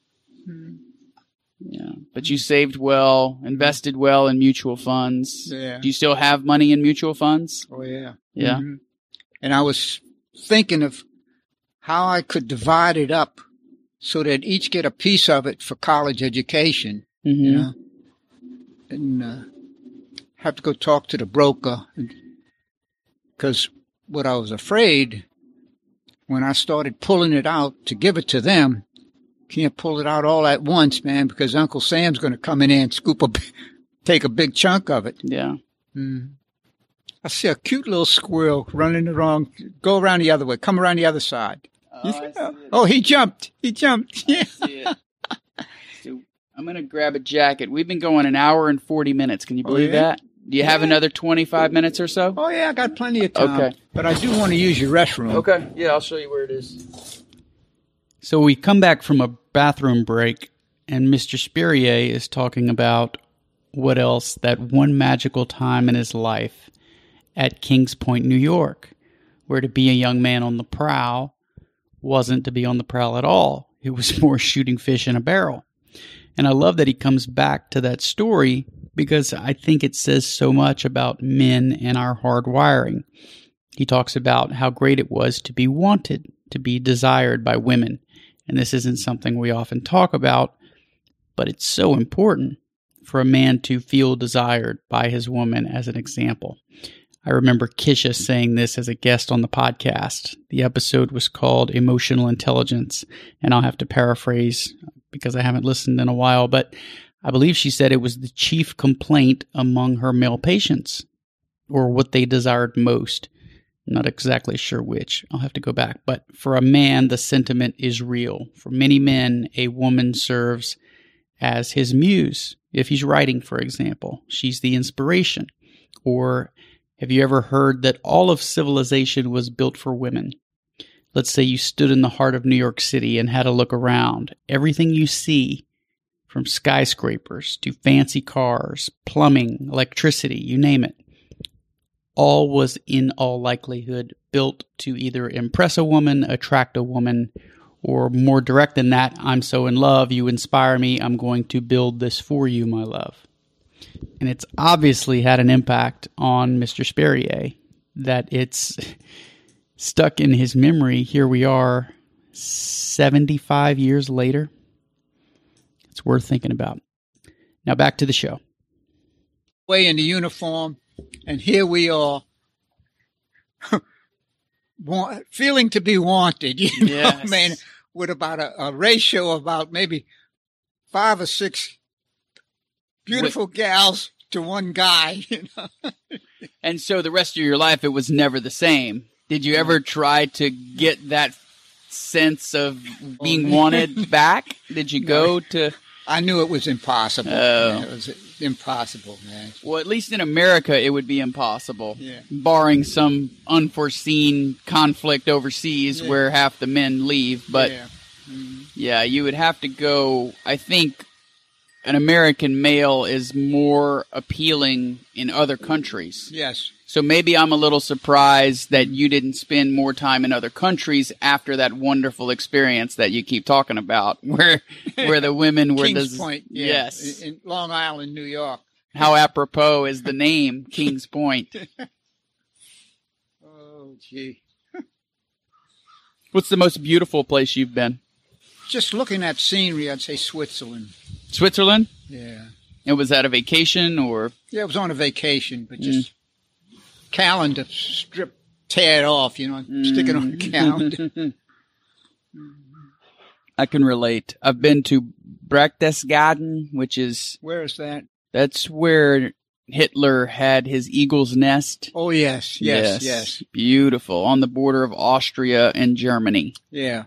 Yeah. But you saved well, invested well in mutual funds. Yeah. Do you still have money in mutual funds? Oh, yeah. Yeah. Mhm. And I was thinking of how I could divide it up so that each get a piece of it for college education, Mm-hmm. you know, and uh, have to go talk to the broker. Because what I was afraid when I started pulling it out to give it to them, can't pull it out all at once, man, because Uncle Sam's going to come in there and scoop a, take a big chunk of it. Yeah. Mm. I see a cute little squirrel running the wrong. Go around the other way. Come around the other side. Oh, I see it. Oh, he jumped. He jumped. Yeah. See it. So I'm going to grab a jacket. We've been going an hour and forty minutes. Can you Oh, believe yeah? that? Do you have Yeah. another twenty-five minutes or so? Oh, yeah. I got plenty of time. Okay. But I do want to use your restroom. Okay. Yeah, I'll show you where it is. So we come back from a bathroom break, And Mister Spurrier is talking about what else, that one magical time in his life at Kings Point, New York, where to be a young man on the prowl wasn't to be on the prowl at all. It was more shooting fish in a barrel. And I love that he comes back to that story because I think it says so much about men and our hard wiring. He talks about how great it was to be wanted, to be desired by women. And this isn't something we often talk about, but it's so important for a man to feel desired by his woman, as an example. I remember Kisha saying this as a guest on the podcast. The episode was called Emotional Intelligence, and I'll have to paraphrase because I haven't listened in a while, but I believe she said it was the chief complaint among her male patients, or what they desired most. I'm not exactly sure which. I'll have to go back. But for a man, the sentiment is real. For many men, a woman serves as his muse. If he's writing, for example, she's the inspiration. Or have you ever heard that all of civilization was built for women? Let's say you stood in the heart of New York City and had a look around. Everything you see, from skyscrapers to fancy cars, plumbing, electricity, you name it, all was in all likelihood built to either impress a woman, attract a woman, or more direct than that, I'm so in love, you inspire me, I'm going to build this for you, my love. And it's obviously had an impact on Mister Spurrier, that it's stuck in his memory. Here we are, seventy-five years later. It's worth thinking about. Now back to the show. Way in the uniform, and here we are, feeling to be wanted, you know, Yes. man, with about a, a ratio of about maybe five or six beautiful gals to one guy, you know. And so the rest of your life, it was never the same. Did you ever try to get that sense of being wanted back? Did you go to... I knew it was impossible. Oh. Yeah, it was impossible, man. Well, at least in America, it would be impossible, Yeah. barring some unforeseen conflict overseas Yeah. where half the men leave. But yeah. Mhm. yeah, you would have to go. I think an American male is more appealing in other countries. Yes. So maybe I'm a little surprised that you didn't spend more time in other countries after that wonderful experience that you keep talking about, where where the women were Kings des- Point, yeah, yes. in, in Long Island, New York. How apropos is the name Kings Point? Oh, gee. What's the most beautiful place you've been? Just looking at scenery, I'd say Switzerland. Switzerland? Yeah. And was that a vacation or? Yeah, it was on a vacation, but just calendar strip, tear it off, you know, stick it on the calendar. I can relate. I've been to Berchtesgaden, which is, Where is that? that's where Hitler had his eagle's nest. Oh, yes, yes, yes. Beautiful. On the border of Austria and Germany. Yeah.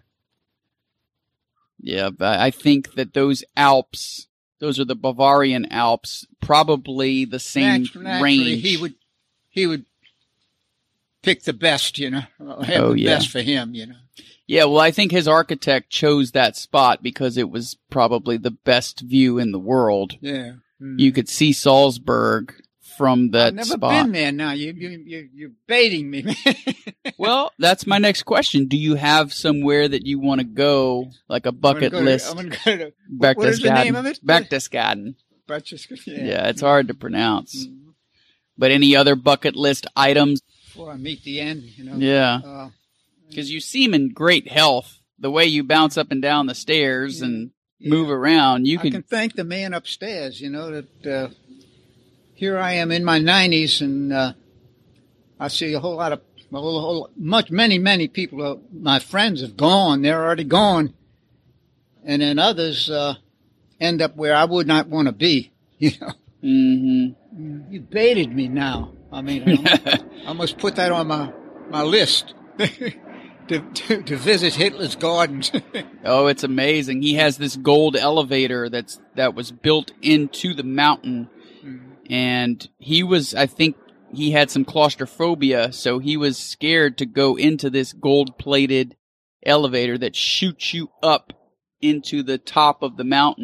Yeah, but I think that those Alps, those are the Bavarian Alps, probably the same Natu- naturally, range. he would, he would pick the best, you know, have Oh, the yeah. best for him, you know. Yeah, well, I think his architect chose that spot because it was probably the best view in the world. Yeah. Mm. You could see Salzburg from that I've never spot. been there now. You, you, you, you're baiting me, man. Well, that's my next question. Do you have somewhere that you want to go, like a bucket I'm gonna go list? To, I'm going to go to, what, what is the name of it? Berchtesgaden. Berchtesgaden. Yeah. Yeah, it's hard to pronounce. Mhm. But any other bucket list items? Before I meet the end, you know. Yeah. Uh, Because you seem in great health. The way you bounce up and down the stairs and yeah. move around, you I could. can thank the man upstairs, you know, that uh, here I am in my nineties, and uh, I see a whole lot of, a whole, whole, much, many, many people, uh, my friends have gone. They're already gone. And then others uh, end up where I would not want to be, you know. Mm-hmm. You baited me now. I mean, I must, I must put that on my, my list. To, to, to visit Hitler's gardens. Oh, it's amazing. He has this gold elevator that's that was built into the mountain, Mm-hmm. and he was, I think, he had some claustrophobia, so he was scared to go into this gold-plated elevator that shoots you up into the top of the mountain.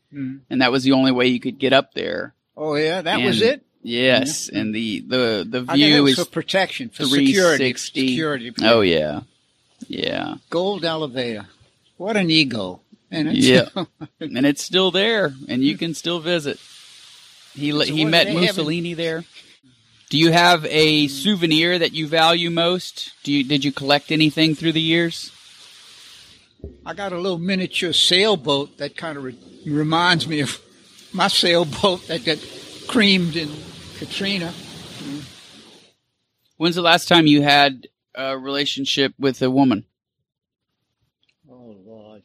Mm. and that was the only way you could get up there. Oh yeah, that And- was it. Yes, and the the the I think it view was is for protection, for three security. sixty. Security. Oh yeah, yeah, Gold elevator. What an ego. And it's, yeah, and it's still there, and you can still visit. He So he what, met they haven't- Mussolini there. Do you have a souvenir that you value most? Do you did you collect anything through the years? I got a little miniature sailboat that kind of re- reminds me of my sailboat that got creamed in Katrina. When's the last time you had a relationship with a woman? Oh, Lord.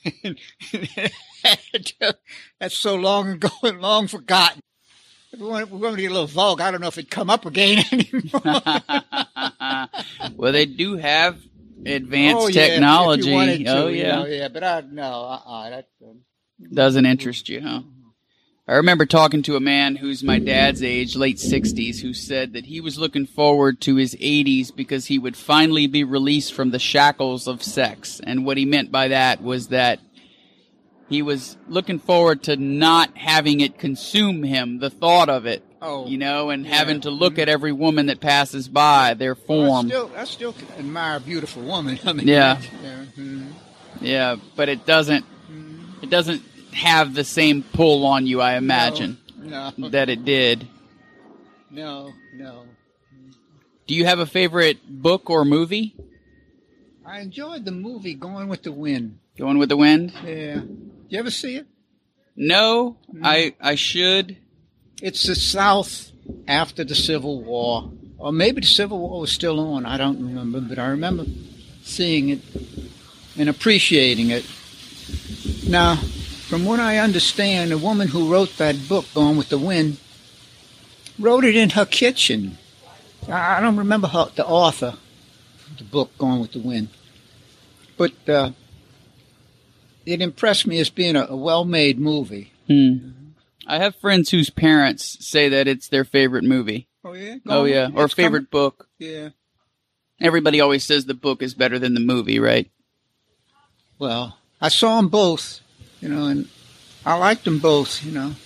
That's so long ago and long forgotten. If we want, we're going to get a little vulgar. I don't know if it'd come up again anymore. Well, they do have advanced oh, yeah, if- technology. If you wanted to, oh you yeah, know, yeah, but I no, uh-uh, that, um, doesn't interest you, huh? I remember talking to a man who's my dad's age, late sixties, who said that he was looking forward to his eighties because he would finally be released from the shackles of sex. And what he meant by that was that he was looking forward to not having it consume him, the thought of it, oh, you know, and yeah. having to look at every woman that passes by, their well, I form. still, I still admire a beautiful woman. I mean, Yeah. that's- yeah, mhm. Yeah, but it doesn't, it doesn't have the same pull on you, I imagine, No, no, that it did. no, no. Do you have a favorite book or movie? I enjoyed the movie Going with the Wind. Going with the Wind? Yeah. You ever see it? No, I I should. It's the South after the Civil War. Or maybe the Civil War was still on. I don't remember. But I remember seeing it and appreciating it. Now, from what I understand, the woman who wrote that book, Going with the Wind, wrote it in her kitchen. I I don't remember her, the author of the book, Going with the Wind. But uh, it impressed me as being a, a well-made movie. Hmm. I have friends whose parents say that it's their favorite movie. Oh, yeah? Oh, yeah. Or It's favorite book. coming- Yeah. Everybody always says the book is better than the movie, right? Well, I saw them both, you know, and I liked them both, you know.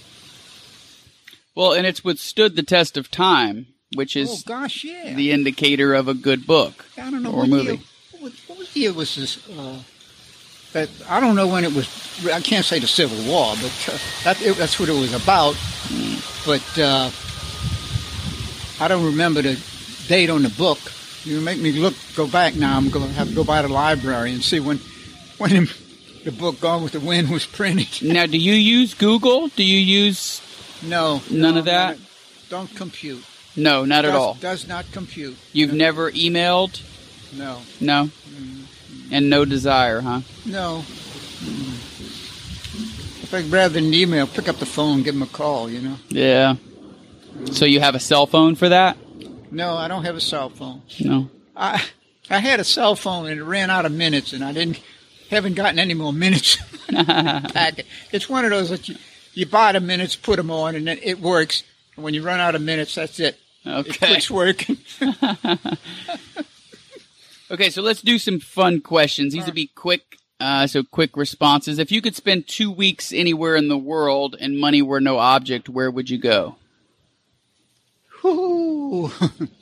Well, and it's withstood the test of time, which Oh, is gosh, yeah. the indicator of a good book. I don't know or what movie. year, what, what year was this? Uh, that I don't know when it was. I can't say the Civil War, but uh, that it, that's what it was about. But uh, I don't remember the date on the book. You make me look. Go back now. I'm going to have to go by the library and see when when the book Gone with the Wind was printed. Now, do you use Google? Do you use... No, None no, of that? no, don't compute. No, not at does, all. Does not compute. You've no, never emailed? No. No? And no desire, huh? No. I think rather than email, pick up the phone, give them a call, you know. Yeah. So you have a cell phone for that? No, I don't have a cell phone. No. I I had a cell phone and it ran out of minutes, and I didn't haven't gotten any more minutes in the packet. It's one of those that you, you buy the minutes, put them on, and then it works. And when you run out of minutes, that's it. It Okay. quits working. Okay, so let's do some fun questions. These will be quick, uh, so quick responses. If you could spend two weeks anywhere in the world and money were no object, where would you go? Whew.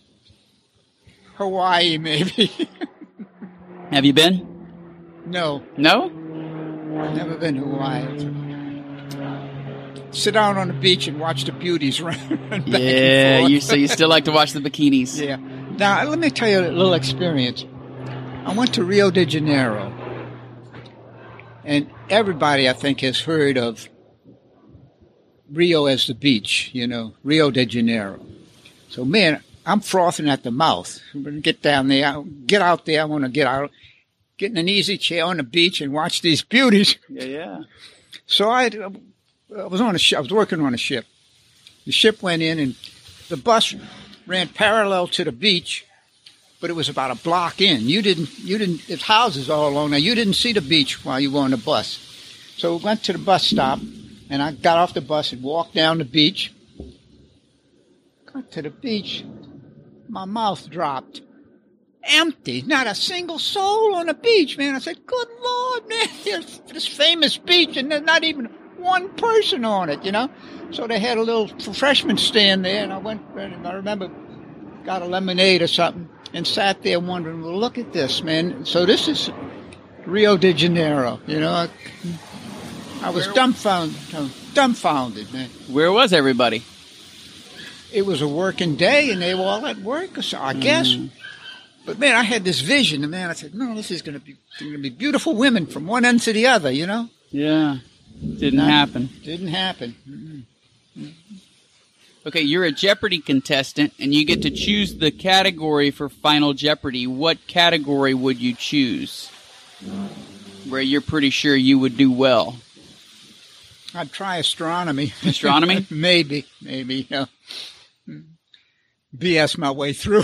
Hawaii, maybe. Have you been? No, No? I've never been to Hawaii. Sit down on the beach and watch the beauties run, run back Yeah, and forth. you so you still like to watch the bikinis. Yeah. Now, let me tell you a little experience. I went to Rio de Janeiro, and everybody, I think, has heard of Rio as the beach, you know, Rio de Janeiro. So, man, I'm frothing at the mouth. I'm going to get down there, get out there. I want to get out, get in an easy chair on the beach and watch these beauties. Yeah, yeah. So I, I was on a ship. I was working on a ship. The ship went in, and the bus ran parallel to the beach, but it was about a block in. You didn't. You didn't. There's houses all along there. You didn't see the beach while you were on the bus. So we went to the bus stop, and I got off the bus and walked down the beach. Got to the beach, my mouth dropped. Empty, not a single soul on the beach, man. I said, "Good Lord, man, this famous beach, and there's not even one person on it, you know. So they had a little refreshment stand there, and I went, and I remember, got a lemonade or something, and sat there wondering, well, look at this, man. So this is Rio de Janeiro, you know. I, I was dumbfounded, dumbfounded, man. Where was everybody? It was a working day, and they were all at work, so I guess. Mm. But, man, I had this vision, and, man, I said, no, this is going to be going to be beautiful women from one end to the other, you know? Yeah. Didn't Not, happen. Didn't happen. Mm-hmm. Okay, you're a Jeopardy contestant, and you get to choose the category for Final Jeopardy. What category would you choose where you're pretty sure you would do well? I'd try astronomy. Astronomy? maybe, maybe. You know, B S my way through.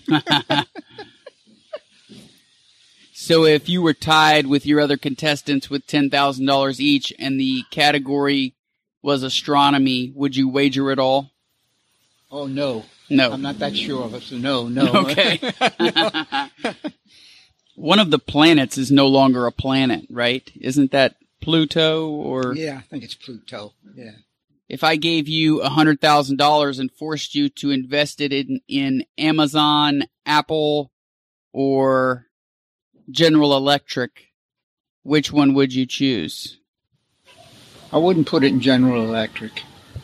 So if you were tied with your other contestants with ten thousand dollars each and the category was astronomy, would you wager it all? Oh, no. No. I'm not that sure of it, so no, no. Okay. No. One of the planets is no longer a planet, right? Isn't that Pluto or? Yeah, I think it's Pluto, yeah. If I gave you one hundred thousand dollars and forced you to invest it in, in Amazon, Apple, or General Electric, which one would you choose? I wouldn't put it in General Electric.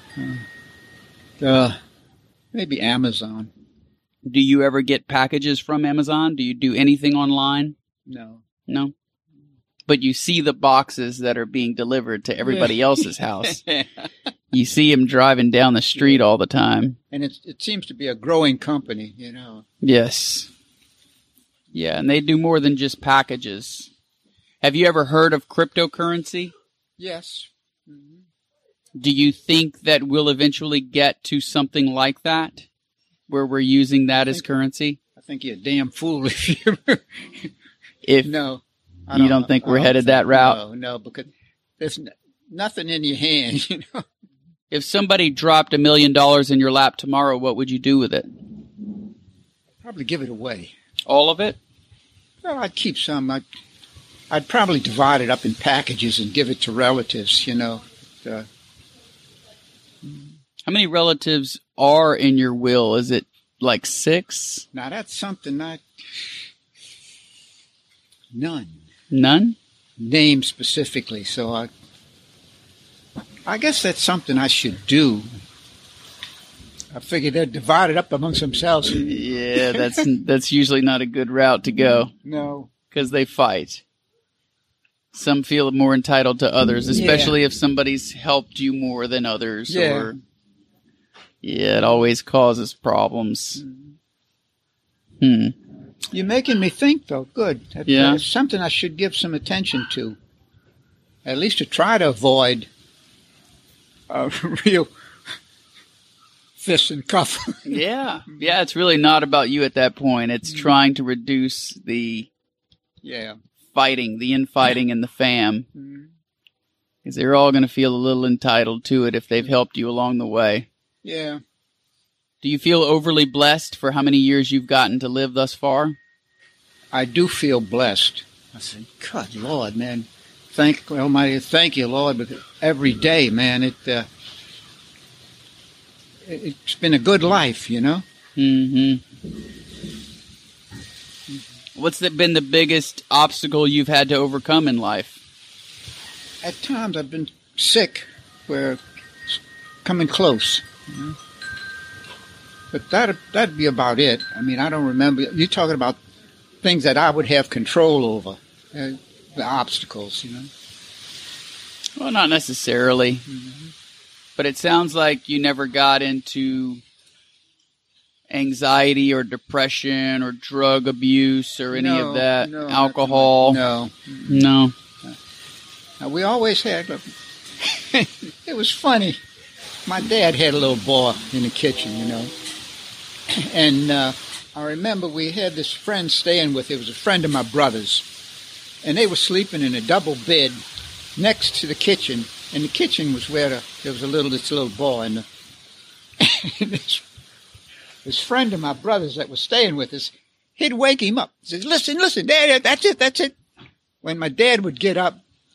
Uh, maybe Amazon. Do you ever get packages from Amazon? Do you do anything online? No. No? But you see the boxes that are being delivered to everybody else's house. You see them driving down the street all the time. And it, it seems to be a growing company, you know. Yes. Yeah, and they do more than just packages. Have you ever heard of cryptocurrency? Yes. Mm-hmm. Do you think that we'll eventually get to something like that, where we're using that think, as currency? I think you're a damn fool if you... if no. I you don't, don't think I we're don't headed think, that route? No, no, because there's n- nothing in your hand, you know. If somebody dropped a million dollars in your lap tomorrow, what would you do with it? Probably give it away. All of it? Well, I'd keep some. I'd, I'd probably divide it up in packages and give it to relatives, you know. Uh, How many relatives are in your will? Is it like six? Now, that's something I... None. None? Name specifically, so I... I guess that's something I should do. I figure they're divided up amongst themselves. Yeah, that's that's usually not a good route to go. No. Because they fight. Some feel more entitled to others, especially yeah. if somebody's helped you more than others. Yeah. Or, yeah, it always causes problems. Hmm. You're making me think, though. Good. That, yeah. That's something I should give some attention to. At least to try to avoid a real fist and cuff. yeah. Yeah, it's really not about you at that point. It's mm-hmm. trying to reduce the yeah fighting, the infighting in the fam. Because mm-hmm. they're all going to feel a little entitled to it if they've helped you along the way. Yeah. Do you feel overly blessed for how many years you've gotten to live thus far? I do feel blessed. I said, God, Lord, man. Thank Almighty, thank you, Lord, because every day, man, it, uh, it it's been a good life, you know. Mm-hmm. What's the, been the biggest obstacle you've had to overcome in life? At times, I've been sick, where it's coming close. You know? But that that'd be about it. I mean, I don't remember. You're talking about things that I would have control over. Uh, The obstacles, you know? Well, not necessarily. Mm-hmm. But it sounds like you never got into anxiety or depression or drug abuse or any no, of that. No, Alcohol. No. No. Now, we always had... It was funny. My dad had a little bar in the kitchen, you know? And uh, I remember we had this friend staying with... It was a friend of my brother's. And they were sleeping in a double bed next to the kitchen. And the kitchen was where the, there was a little, this little bar. And, the, and this, this friend of my brother's that was staying with us, he'd wake him up. He says, listen, listen, Dad, that's it, that's it. When my dad would get up,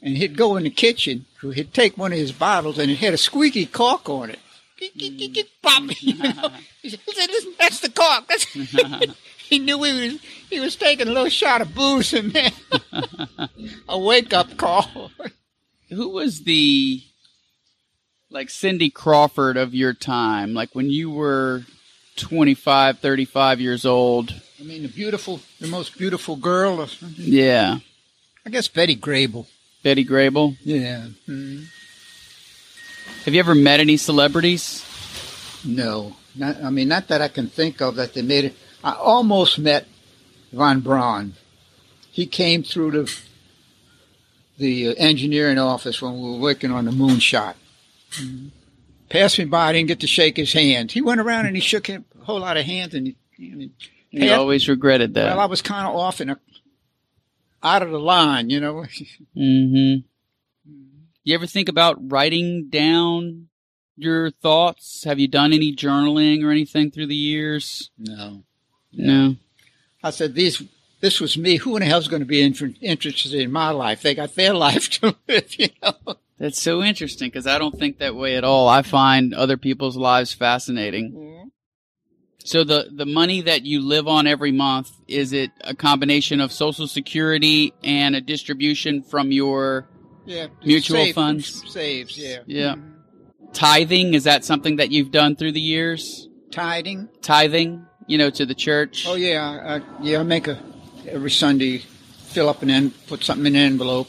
And he'd go in the kitchen, he'd take one of his bottles, and it had a squeaky cork on it. Pop, you know? He said, listen, that's the cork. That's he knew he was he was taking a little shot of booze in there. A wake-up call. Who was the, like, Cindy Crawford of your time? Like, when you were twenty-five, thirty-five years old. I mean, the beautiful, the most beautiful girl. Or something. Yeah. I guess Betty Grable. Betty Grable? Yeah. Mm-hmm. Have you ever met any celebrities? No. Not, I mean, not that I can think of that they made it. I almost met Von Braun. He came through the the uh, engineering office when we were working on the moonshot. Mm-hmm. Passed me by, I didn't get to shake his hand. He went around and he shook a whole lot of hands. And he, he, he always regretted that. Well, I was kind of off and out of the line, you know. Mm-hmm. You ever think about writing down your thoughts? Have you done any journaling or anything through the years? No. No. I said, these, this was me. Who in the hell's going to be in, interested in my life? They got their life to live, you know. That's so interesting because I don't think that way at all. I find other people's lives fascinating. Mm-hmm. So the, the money that you live on every month, is it a combination of Social Security and a distribution from your yeah, mutual save, funds? Saves, yeah. Yeah. Mm-hmm. Tithing, is that something that you've done through the years? Tithing? Tithing, you know, to the church. Oh, yeah. I, yeah, I make a, every Sunday, fill up and en- put something in an envelope.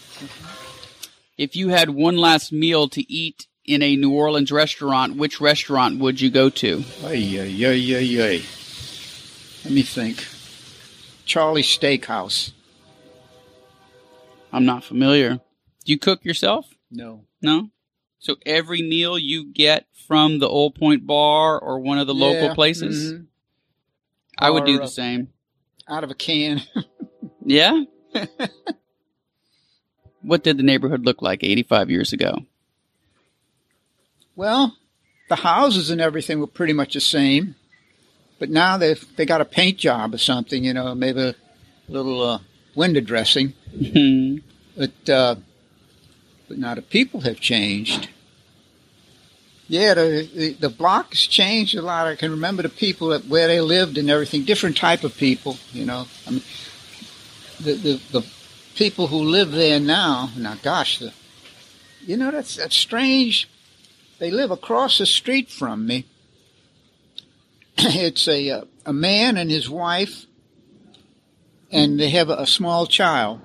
If you had one last meal to eat in a New Orleans restaurant, which restaurant would you go to? Ay, ay, ay, ay, ay. Let me think. Charlie's Steakhouse. I'm not familiar. Do you cook yourself? No. No? So every meal you get from the Old Point Bar or one of the yeah, local places? Mm-hmm. I would or, do the same. Out of a can. Yeah? What did the neighborhood look like eighty-five years ago? Well, the houses and everything were pretty much the same. But now they've they got a paint job or something, you know, maybe a little uh, window dressing. Mm-hmm. But, uh, but now the people have changed. Yeah, the, the the block has changed a lot. I can remember the people that, where they lived and everything, different type of people, you know. I mean, the the, the people who live there now, now gosh, the, you know, that's that's strange. They live across the street from me. It's a uh, a man and his wife, and they have a, a small child.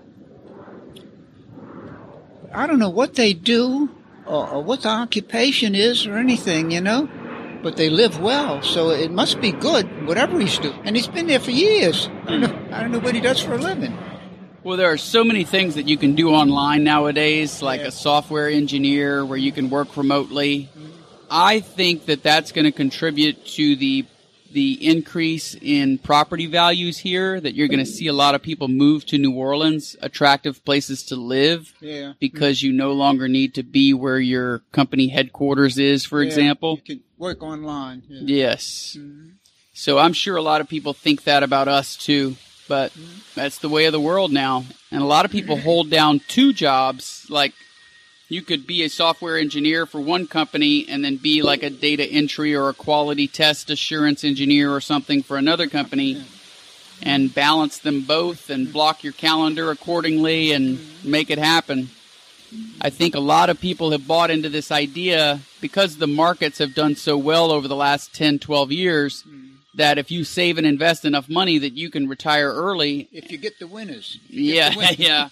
I don't know what they do or, or what the occupation is or anything, you know, but they live well, so it must be good, whatever he's doing. And he's been there for years. I don't know, I don't know what he does for a living. Well, there are so many things that you can do online nowadays, like yeah. a software engineer where you can work remotely. Mm-hmm. I think that that's going to contribute to the the increase in property values here, that you're going to see a lot of people move to New Orleans, attractive places to live, yeah. because mm-hmm. you no longer need to be where your company headquarters is, for yeah, example. You can work online. Yeah. Yes. Mm-hmm. So I'm sure a lot of people think that about us, too. But mm-hmm. that's the way of the world now. And a lot of people hold down two jobs. Like, you could be a software engineer for one company and then be like a data entry or a quality test assurance engineer or something for another company, and balance them both and block your calendar accordingly and make it happen. I think a lot of people have bought into this idea because the markets have done so well over the last ten, twelve years, that if you save and invest enough money that you can retire early. If you get the winners. Yeah, the winners. yeah.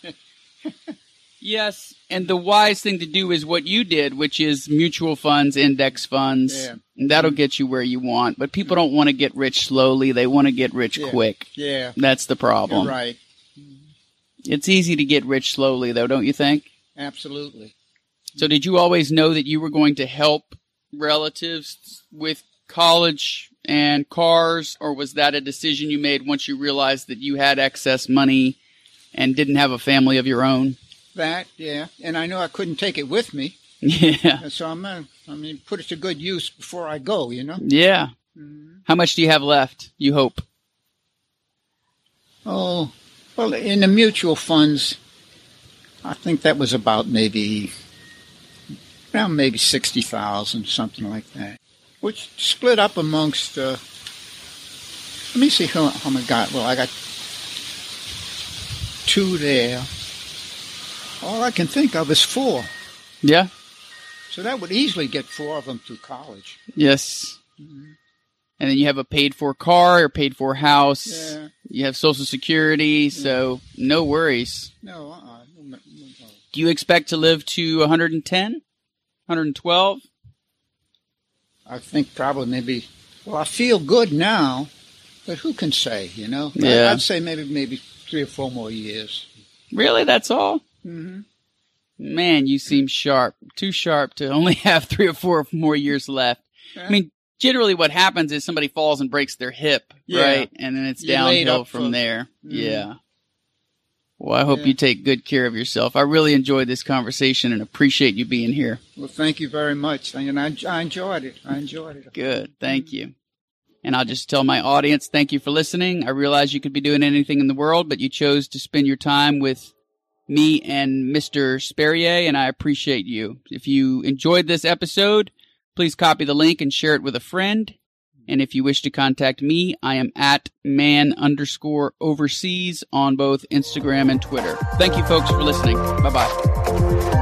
Yes, and the wise thing to do is what you did, which is mutual funds, index funds. Yeah. And that'll get you where you want. But people don't want to get rich slowly. They want to get rich yeah. quick. Yeah. That's the problem. You're right. It's easy to get rich slowly, though, don't you think? Absolutely. So did you always know that you were going to help relatives with college and cars, or was that a decision you made once you realized that you had excess money and didn't have a family of your own? That, yeah. And I know I couldn't take it with me. Yeah. So I'm going to, I mean, put it to good use before I go, you know? Yeah. Mm-hmm. How much do you have left, you hope? Oh, well, in the mutual funds, I think that was about maybe, around maybe sixty thousand, something like that. Which split up amongst, uh, let me see how, how I got. Well, I got two there. All I can think of is four. Yeah. So that would easily get four of them through college. Yes. Mm-hmm. And then you have a paid-for car or paid-for house. Yeah. You have Social Security, so yeah. no worries. No, uh-uh. No, no, no. Do you expect to live to one hundred ten? one hundred twelve? I think probably maybe, well, I feel good now, but who can say, you know? Yeah. I'd say maybe maybe three or four more years. Really? That's all? Mm-hmm. Man, you seem sharp. Too sharp to only have three or four more years left. Yeah. I mean, generally what happens is somebody falls and breaks their hip, yeah. right? And then it's You're laid downhill up from for, there. Mm-hmm. Yeah. Well, I hope yeah. you take good care of yourself. I really enjoyed this conversation and appreciate you being here. Well, thank you very much. And I, I enjoyed it. I enjoyed it. Good. Thank you. And I'll just tell my audience, thank you for listening. I realize you could be doing anything in the world, but you chose to spend your time with me and Mister Sperrier, and I appreciate you. If you enjoyed this episode, please copy the link and share it with a friend. And if you wish to contact me, I am at man underscore overseas on both Instagram and Twitter. Thank you, folks, for listening. Bye-bye.